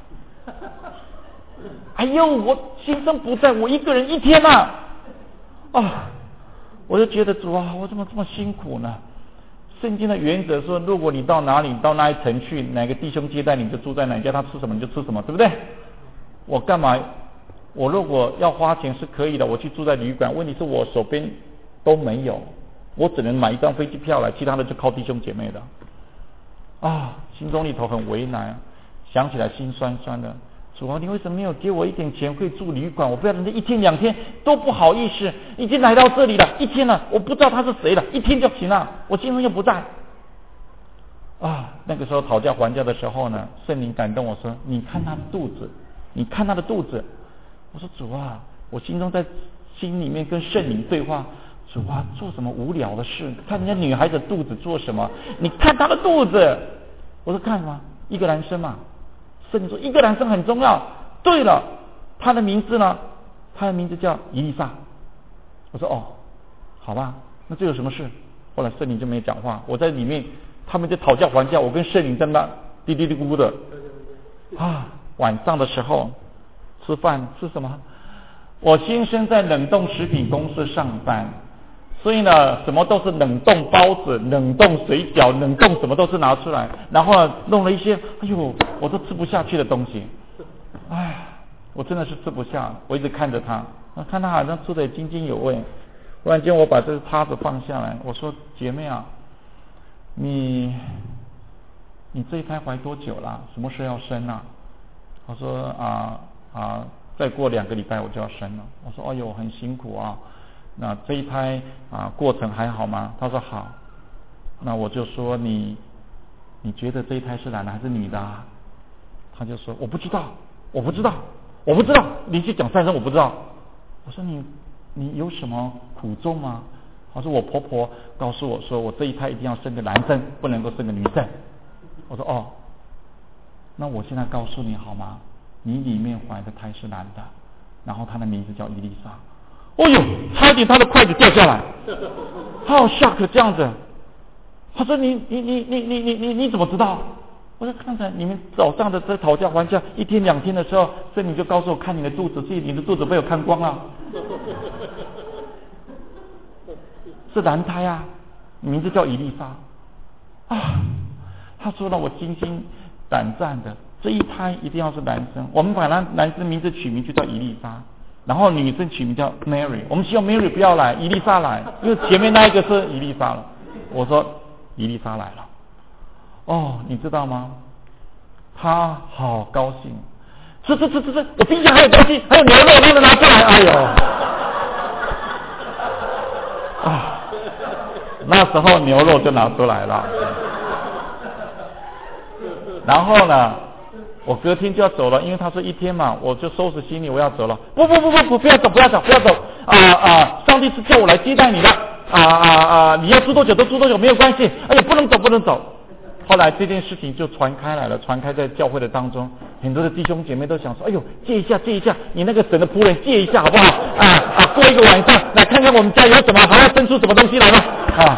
哎呦，我心生不在，我一个人一天啊！啊！我就觉得主啊，我怎么这么辛苦呢？圣经的原则说，如果你到哪里到那一城去，哪个弟兄接待你就住在哪，叫他吃什么你就吃什么，对不对？我干嘛？我如果要花钱是可以的，我去住在旅馆。问题是我手边都没有，我只能买一张飞机票来，其他的就靠弟兄姐妹的。啊，心中里头很为难，想起来心酸酸的。主啊，你为什么没有给我一点钱可以住旅馆？我不要人家一天两天都不好意思，已经来到这里了，一天了，我不知道他是谁了，一天就行了，我先生又不在。啊，那个时候讨价还价的时候呢，圣灵感动我说：“你看他的肚子，你看他的肚子。”我说：“主啊，我心中在心里面跟圣灵对话，主啊，做什么无聊的事？看人家女孩子肚子做什么？你看她的肚子。”我说：“看什么？一个男生嘛。”圣灵说：“一个男生很重要。”对了，他的名字呢？他的名字叫以利沙。我说：“哦，好吧，那这有什么事？”后来圣灵就没讲话，我在里面，他们就讨价还价，我跟圣灵在那嘀嘀嘀咕咕的。啊，晚上的时候吃饭吃什么？我先生在冷冻食品公司上班，所以呢，什么都是冷冻包子、冷冻水饺、冷冻什么都是拿出来，然后呢，弄了一些，哎呦，我都吃不下去的东西，哎，我真的是吃不下，我一直看着他，看他好像吃得津津有味。忽然间，我把这个叉子放下来，我说：“姐妹啊，你你这一胎怀多久了？什么时候要生啊？”他说：“啊啊，再过两个礼拜我就要生了。”我说：“哎呦，很辛苦啊。那这一胎啊，过程还好吗？”他说：“好。”那我就说：“你你觉得这一胎是男的还是女的啊？”他就说：“我不知道，我不知道，我不知道。”连续讲三声，我不知道。我说：“你你有什么苦衷吗？”他说：“我婆婆告诉我说，我这一胎一定要生个男生，不能够生个女生。”我说：“哦，那我现在告诉你好吗？你里面怀的胎是男的，然后他的名字叫伊丽莎。”哦呦，差一点他的筷子掉下来，他好 shock 这样子。他说：“你你你你你你你你怎么知道？”我说：“刚才你们早上的在讨价还价，一天两天的时候，圣灵就告诉我看你的肚子，所以你的肚子被我看光了，是男胎啊，名字叫伊丽莎。”啊，他说了，我惊心胆战的，这一胎一定要是男生，我们把那男生名字取名就叫伊丽莎。然后女生取名叫 Mary， 我们希望 Mary 不要来，伊丽莎来，因为前面那一个是伊丽莎了。我说伊丽莎来了，哦，你知道吗？她好高兴，吃吃吃吃吃，我冰箱还有东西，还有牛肉，让她拿出来，哎呦，啊，那时候牛肉就拿出来了。然后呢？我隔天就要走了，因为他说一天嘛，我就收拾行李我要走了。不不不不不，不要走不要走不要走啊啊！上帝是叫我来接待你的啊啊啊！你要住多久都住多久没有关系。哎呀，不能走不能走。后来这件事情就传开来了，传开在教会的当中，很多的弟兄姐妹都想说：“哎呦，借一下借一下，你那个神的仆人借一下好不好？啊啊，过一个晚上来看看我们家有什么，还要生出什么东西来吗？”啊，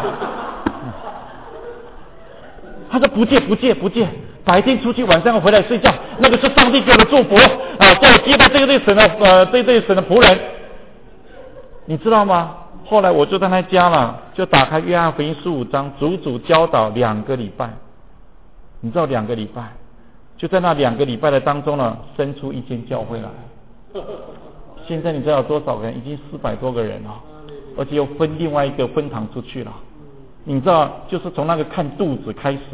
他说不借不借不借。白天出去，晚上回来睡觉，那个是上帝给我的祝福啊！ 好，叫我接待这个对神的呃这对神的仆人，你知道吗？后来我就在他家了，就打开约翰福音十五章，足足教导两个礼拜。你知道两个礼拜，就在那两个礼拜的当中呢，生出一间教会来。现在你知道有多少个人？已经四百多个人了，而且又分另外一个分堂出去了。你知道，就是从那个看肚子开始，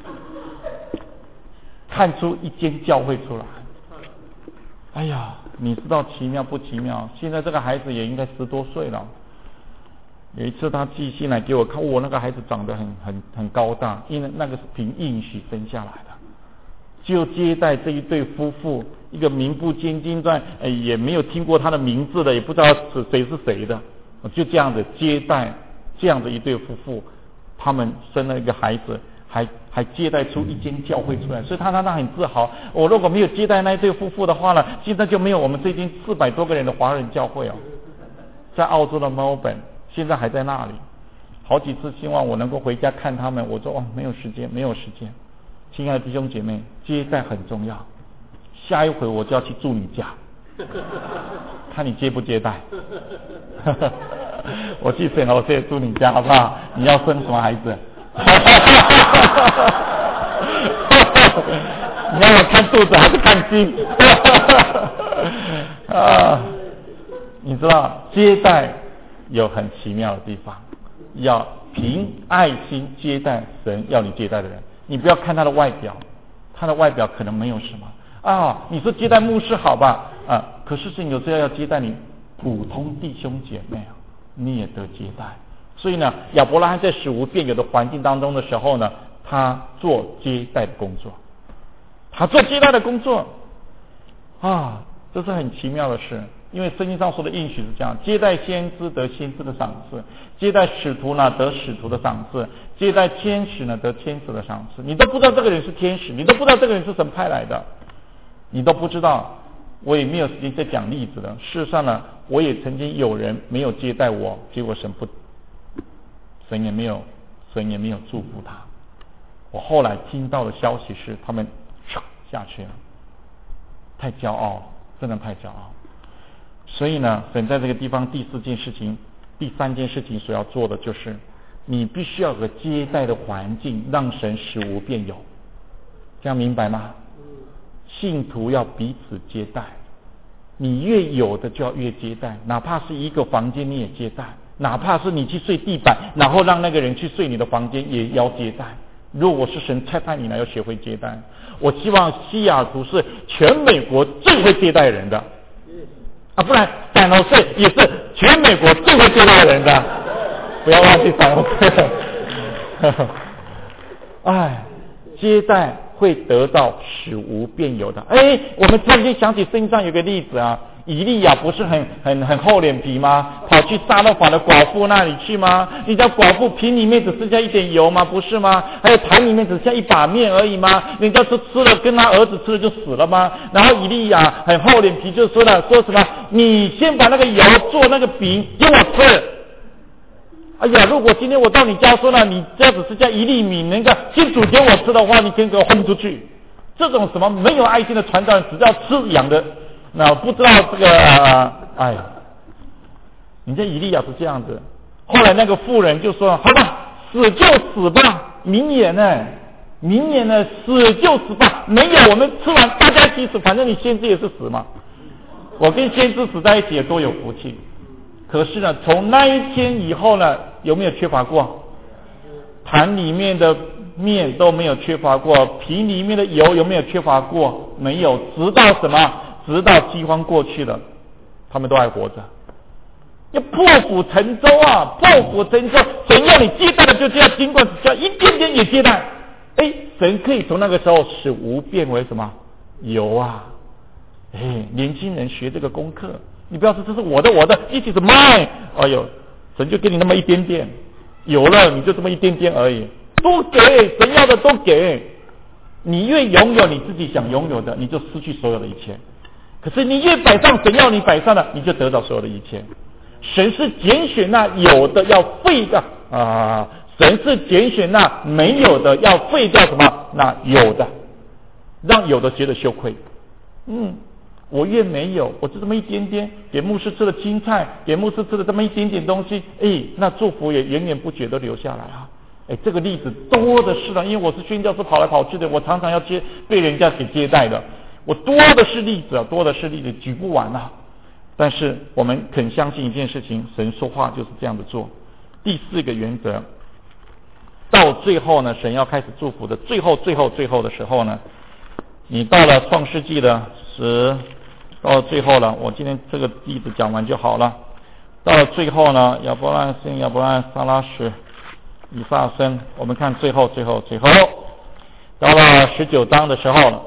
看出一间教会出来。哎呀，你知道奇妙不奇妙？现在这个孩子也应该十多岁了。有一次他寄信来给我看，我那个孩子长得很很很高大，因为那个是凭应许生下来的。就接待这一对夫妇，一个名不见经传，呃，也没有听过他的名字的，也不知道是谁是谁的，就这样的接待这样的一对夫妇，他们生了一个孩子，还还接待出一间教会出来，所以他他他很自豪。我如果没有接待那一对夫妇的话呢，现在就没有我们这间四百多个人的华人教会哦，在澳洲的墨尔本。现在还在那里，好几次希望我能够回家看他们，我说哦，没有时间，没有时间。亲爱的弟兄姐妹，接待很重要。下一回我就要去住你家，看你接不接待。我去圣罗塞住你家好不好？你要生什么孩子？你要我看肚子还是看心？啊，你知道接待有很奇妙的地方，要凭爱心接待神要你接待的人。你不要看他的外表，他的外表可能没有什么啊。你说接待牧师好吧啊，可是神有时候要接待你普通弟兄姐妹啊，你也得接待。所以呢，亚伯拉罕在使无变有的环境当中的时候呢，他做接待的工作，他做接待的工作啊，这是很奇妙的事。因为圣经上说的应许是这样：接待先知得先知的赏赐，接待使徒呢得使徒的赏赐，接待天使呢得天使的赏赐。你都不知道这个人是天使，你都不知道这个人是神派来的，你都不知道。我也没有时间再讲例子了。事实上呢，我也曾经有人没有接待我，结果神不，神也没有，神也没有祝福他。我后来听到的消息是，他们下去了，太骄傲了，真的太骄傲。所以呢，神在这个地方第四件事情，第三件事情所要做的就是，你必须要有个接待的环境，让神使无变有。这样明白吗？信徒要彼此接待，你越有的就要越接待，哪怕是一个房间你也接待，哪怕是你去睡地板，然后让那个人去睡你的房间，也要接待。如果是神差派你来，要学会接待。我希望西雅图是全美国最会接待人的。啊，不然散罗塞也是全美国最会接待人的，不要忘记散罗塞。哎，接待会得到使无变有的。哎，我们突然间想起圣经上有个例子啊，以利亚不是很很很厚脸皮吗？跑去撒勒法的寡妇那里去吗？你知道寡妇瓶里面只剩下一点油吗？不是吗？还有坛里面只剩下一把面而已吗？人家是吃了跟他儿子吃了就死了吗？然后以利亚很厚脸皮就说了，说什么？你先把那个油做那个饼给我吃。哎呀，如果今天我到你家说呢，你这只是叫一粒米，能够先煮给我吃的话，你先给我轰出去。这种什么没有爱心的传道人，只知道吃养的，那不知道这个，哎呀，人家以利亚是这样子。后来那个妇人就说：“好吧，死就死吧，明年呢，明年呢，死就死吧，没有我们吃完大家一起死，反正你先知也是死嘛。我跟先知死在一起也多有福气。”可是呢，从那一天以后呢，有没有缺乏过？坛里面的面都没有缺乏过，瓶里面的油有没有缺乏过？没有。直到什么？直到饥荒过去了，他们都还活着。要破釜沉舟啊！破釜沉舟，神要你接待的就这样，尽管只叫一点点也接待。哎，神可以从那个时候使无变为什么？有啊！哎，年轻人学这个功课。你不要说这是我的我的 ，it is mine。哎呦，神就给你那么一点点，有了你就这么一点点而已，都给，神要的都给。你越拥有你自己想拥有的，你就失去所有的一切。可是你越摆上神要你摆上的，你就得到所有的一切。神是拣选那有的要废的啊，神是拣选那没有的要废掉什么？那有的，让有的觉得羞愧。嗯。 我越没有，我就这么一点点，给牧师吃了青菜，给牧师吃了这么一点点东西，哎，那祝福也源源不绝的流下来啊。哎，这个例子多的是了，因为我是宣教士跑来跑去的，我常常要接被人家给接待的，我多的是例子啊，多的是例子，举不完啊。但是我们肯相信一件事情，神说话就是这样的做。第四个原则，到最后呢，神要开始祝福的最后最后最后的时候呢，你到了创世纪的十，到了最后了，我今天这个例子讲完就好了。到了最后呢，亚伯拉罕生亚伯拉罕、撒拉使、以撒生，我们看最后最后最后到了十九章的时候了。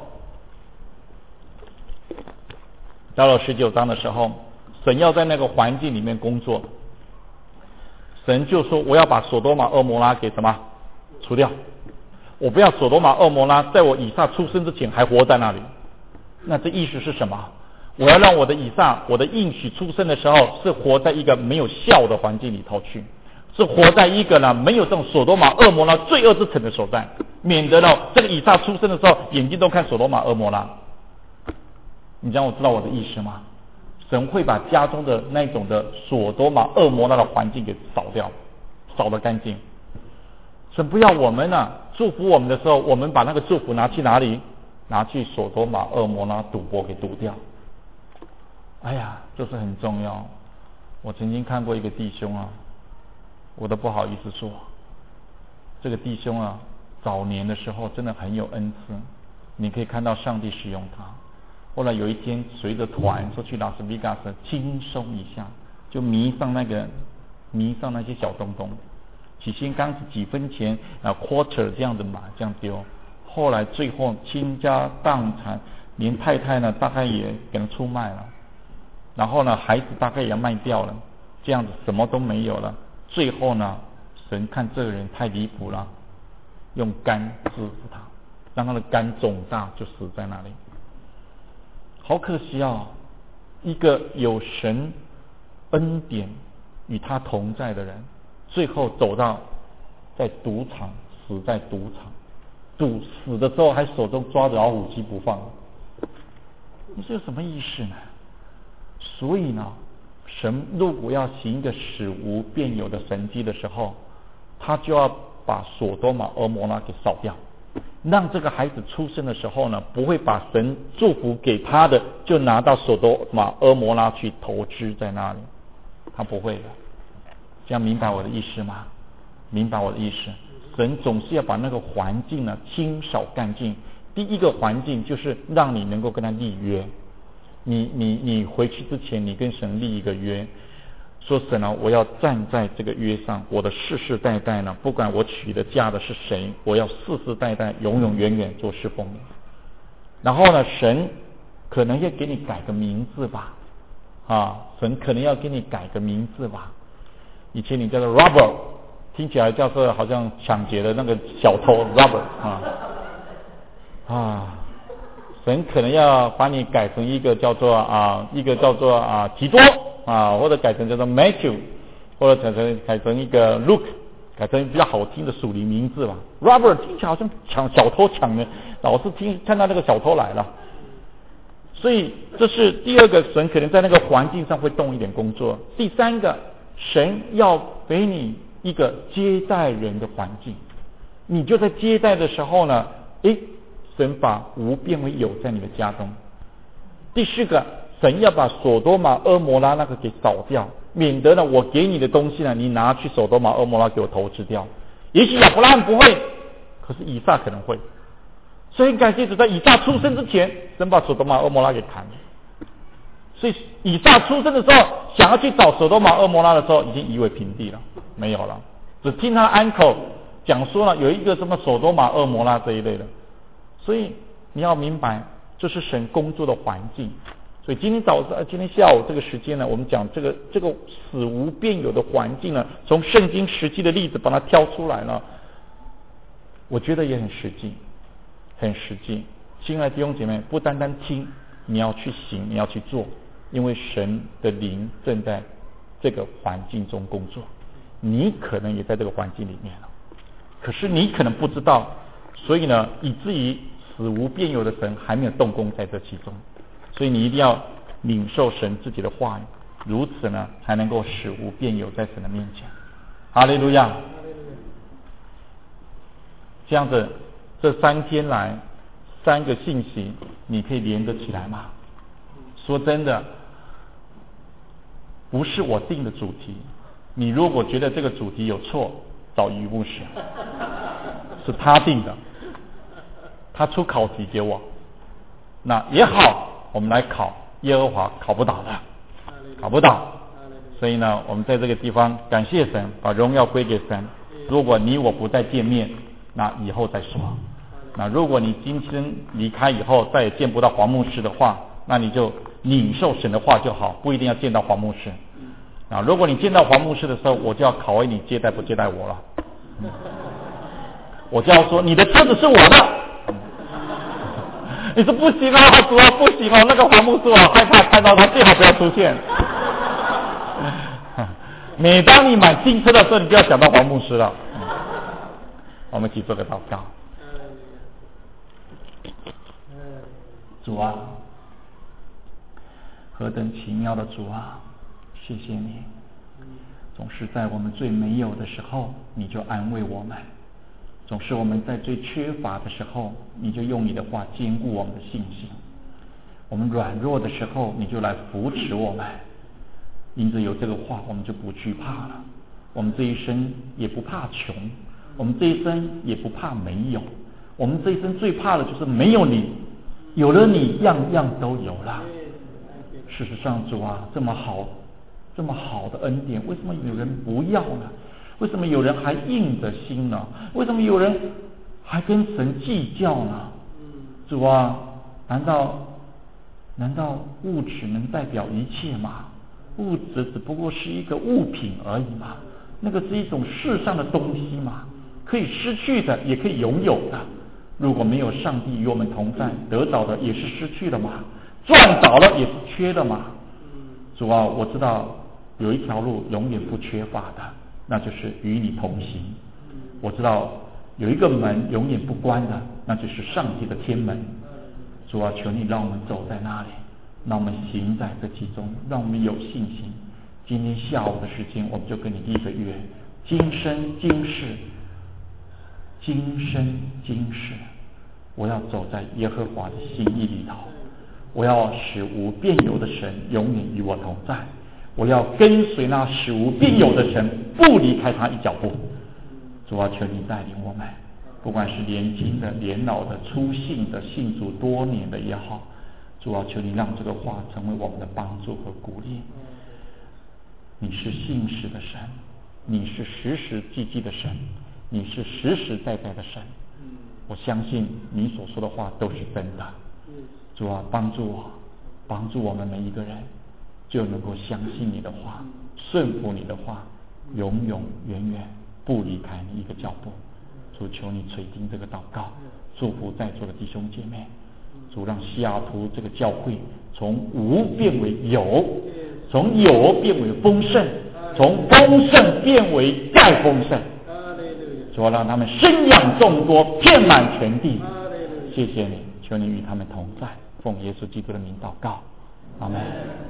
到了十九章的时候，神要在那个环境里面工作，神就说我要把索多玛蛾摩拉给什么除掉，我不要索多玛蛾摩拉在我以撒出生之前还活在那里。那这意思是什么？我要让我的以撒，我的应许出生的时候是活在一个没有笑的环境里头去，是活在一个呢没有这种索多玛蛾摩拉罪恶之城的所在，免得呢这个以撒出生的时候眼睛都看索多玛蛾摩拉。你这样我知道我的意思吗？神会把家中的那种的索多玛蛾摩拉的环境给扫掉，扫得干净。神不要我们呢、啊、祝福我们的时候，我们把那个祝福拿去哪里？拿去索多玛蛾摩拉赌博给赌掉。哎呀，这是很重要。我曾经看过一个弟兄啊，我都不好意思说，这个弟兄啊，早年的时候真的很有恩赐，你可以看到上帝使用他。后来有一天随着团说去拉斯维加斯轻松一下，就迷上那个迷上那些小东东。起先刚是几分钱啊 quarter 这样的嘛，这样丢，后来最后倾家荡产，连太太呢大概也给他出卖了，然后呢孩子大概也卖掉了，这样子什么都没有了。最后呢，神看这个人太离谱了，用肝治死他，让他的肝肿大，就死在那里。好可惜啊！一个有神恩典与他同在的人，最后走到在赌场死在赌场，赌死的时候还手中抓着老虎机不放，你这有什么意思呢？所以呢，神如果要行一个使无变有的神迹的时候，他就要把索多玛蛾摩拉给扫掉，让这个孩子出生的时候呢，不会把神祝福给他的就拿到索多玛蛾摩拉去投资在那里，他不会的。这样明白我的意思吗？明白我的意思。神总是要把那个环境呢清扫干净。第一个环境就是让你能够跟他立约，你你你回去之前，你跟神立一个约，说神啊，我要站在这个约上，我的世世代代呢，不管我娶的嫁的是谁，我要世世代代永永远远做侍奉你。然后呢，神可能要给你改个名字吧，啊，神可能要给你改个名字吧。以前你叫做 Robert， 听起来叫做好像抢劫的那个小偷 Robert 啊啊，神可能要把你改成一个叫做啊一个叫做啊提多啊，或者改成叫做 Matthew， 或者改成改成一个 Luke， 改成比较好听的属灵名字吧。Robert 听起来好像抢小偷抢的，老是听看到那个小偷来了。所以这是第二个，神可能在那个环境上会动一点工作。第三个，神要给你一个接待人的环境，你就在接待的时候呢，诶，神把无变为有在你的家中。第四个，神要把索多玛蛾摩拉那个给扫掉，免得呢我给你的东西呢，你拿去索多玛蛾摩拉给我投资掉。也许亚伯拉罕不会，可是以撒可能会。所以感谢主，在以撒出生之前，神把索多玛蛾摩拉给砍了。所以以撒出生的时候，想要去找索多玛蛾摩拉的时候，已经夷为平地了，没有了。只听他安口讲说了，有一个什么索多玛蛾摩拉这一类的。所以你要明白，这是神工作的环境。所以今天早上、今天下午这个时间呢，我们讲这个这个死无变有的环境呢，从圣经实际的例子把它挑出来了，我觉得也很实际，很实际。亲爱的弟兄姐妹，不单单听，你要去行，你要去做，因为神的灵正在这个环境中工作，你可能也在这个环境里面了，可是你可能不知道，所以呢，以至于死无变有的神还没有动工在这其中。 所以你一定要领受神自己的话语，如此呢才能够使无变有在神的面前。哈利路亚！这样子，这三天来三个信息，你可以连得起来吗？说真的，不是我定的主题。你如果觉得这个主题有错，找于牧师，是他定的，他出考题给我，那也好，我们来考耶和华考不倒的，考不倒。所以呢，我们在这个地方感谢神，把荣耀归给神。如果你我不再见面，那以后再说。那如果你今天离开以后再也见不到黄牧师的话，那你就领受神的话就好，不一定要见到黄牧师。啊，如果你见到黄牧师的时候，我就要考验你接待不接待我了。嗯、我就要说你的车子是我的。你说不行啊，主啊不行哦，那个黄牧师我害怕看到他，最好不要出现。每当你买新车的时候，你不要想到黄牧师了。嗯、我们一起做个祷告。主啊，何等奇妙的主啊，谢谢你，总是在我们最没有的时候你就安慰我们，总是我们在最缺乏的时候你就用你的话坚固我们的信心，我们软弱的时候你就来扶持我们。因着有这个话，我们就不惧怕了，我们这一生也不怕穷，我们这一生也不怕没有，我们这一生最怕的就是没有你，有了你样样都有了。事实上主啊，这么好这么好的恩典，为什么有人不要呢？为什么有人还硬着心呢？为什么有人还跟神计较呢？主啊，难道难道物质能代表一切吗？物质只不过是一个物品而已嘛，那个是一种世上的东西嘛，可以失去的也可以拥有的。如果没有上帝与我们同在，得到的也是失去的嘛，赚到了也是缺的嘛。主啊，我知道有一条路永远不缺乏的，那就是与你同行。我知道有一个门永远不关的，那就是上帝的天门。主啊，求你让我们走在那里，让我们行在这其中，让我们有信心。今天下午的时间，我们就跟你立个约，今生今世，今生今世，我要走在耶和华的心意里头，我要使无变有的神永远与我同在，我要跟随那使无变有的神，不离开他一脚步。主啊，求你带领我们，不管是年轻的、年老的、初信的、信主多年的也好，主啊，求你让这个话成为我们的帮助和鼓励。你是信实的神，你是实实际际的神，你是实实在在的神。我相信你所说的话都是真的。主啊，帮助我，帮助我们每一个人，就能够相信你的话，顺服你的话，永永远远不离开你一个脚步。主，求你垂听这个祷告，祝福在座的弟兄姐妹。主，让西雅图这个教会从无变为有，从有变为丰盛，从丰盛变为再丰盛。主啊，让他们生养众多，遍满全地。谢谢你，求你与他们同在，奉耶稣基督的名祷告，阿们。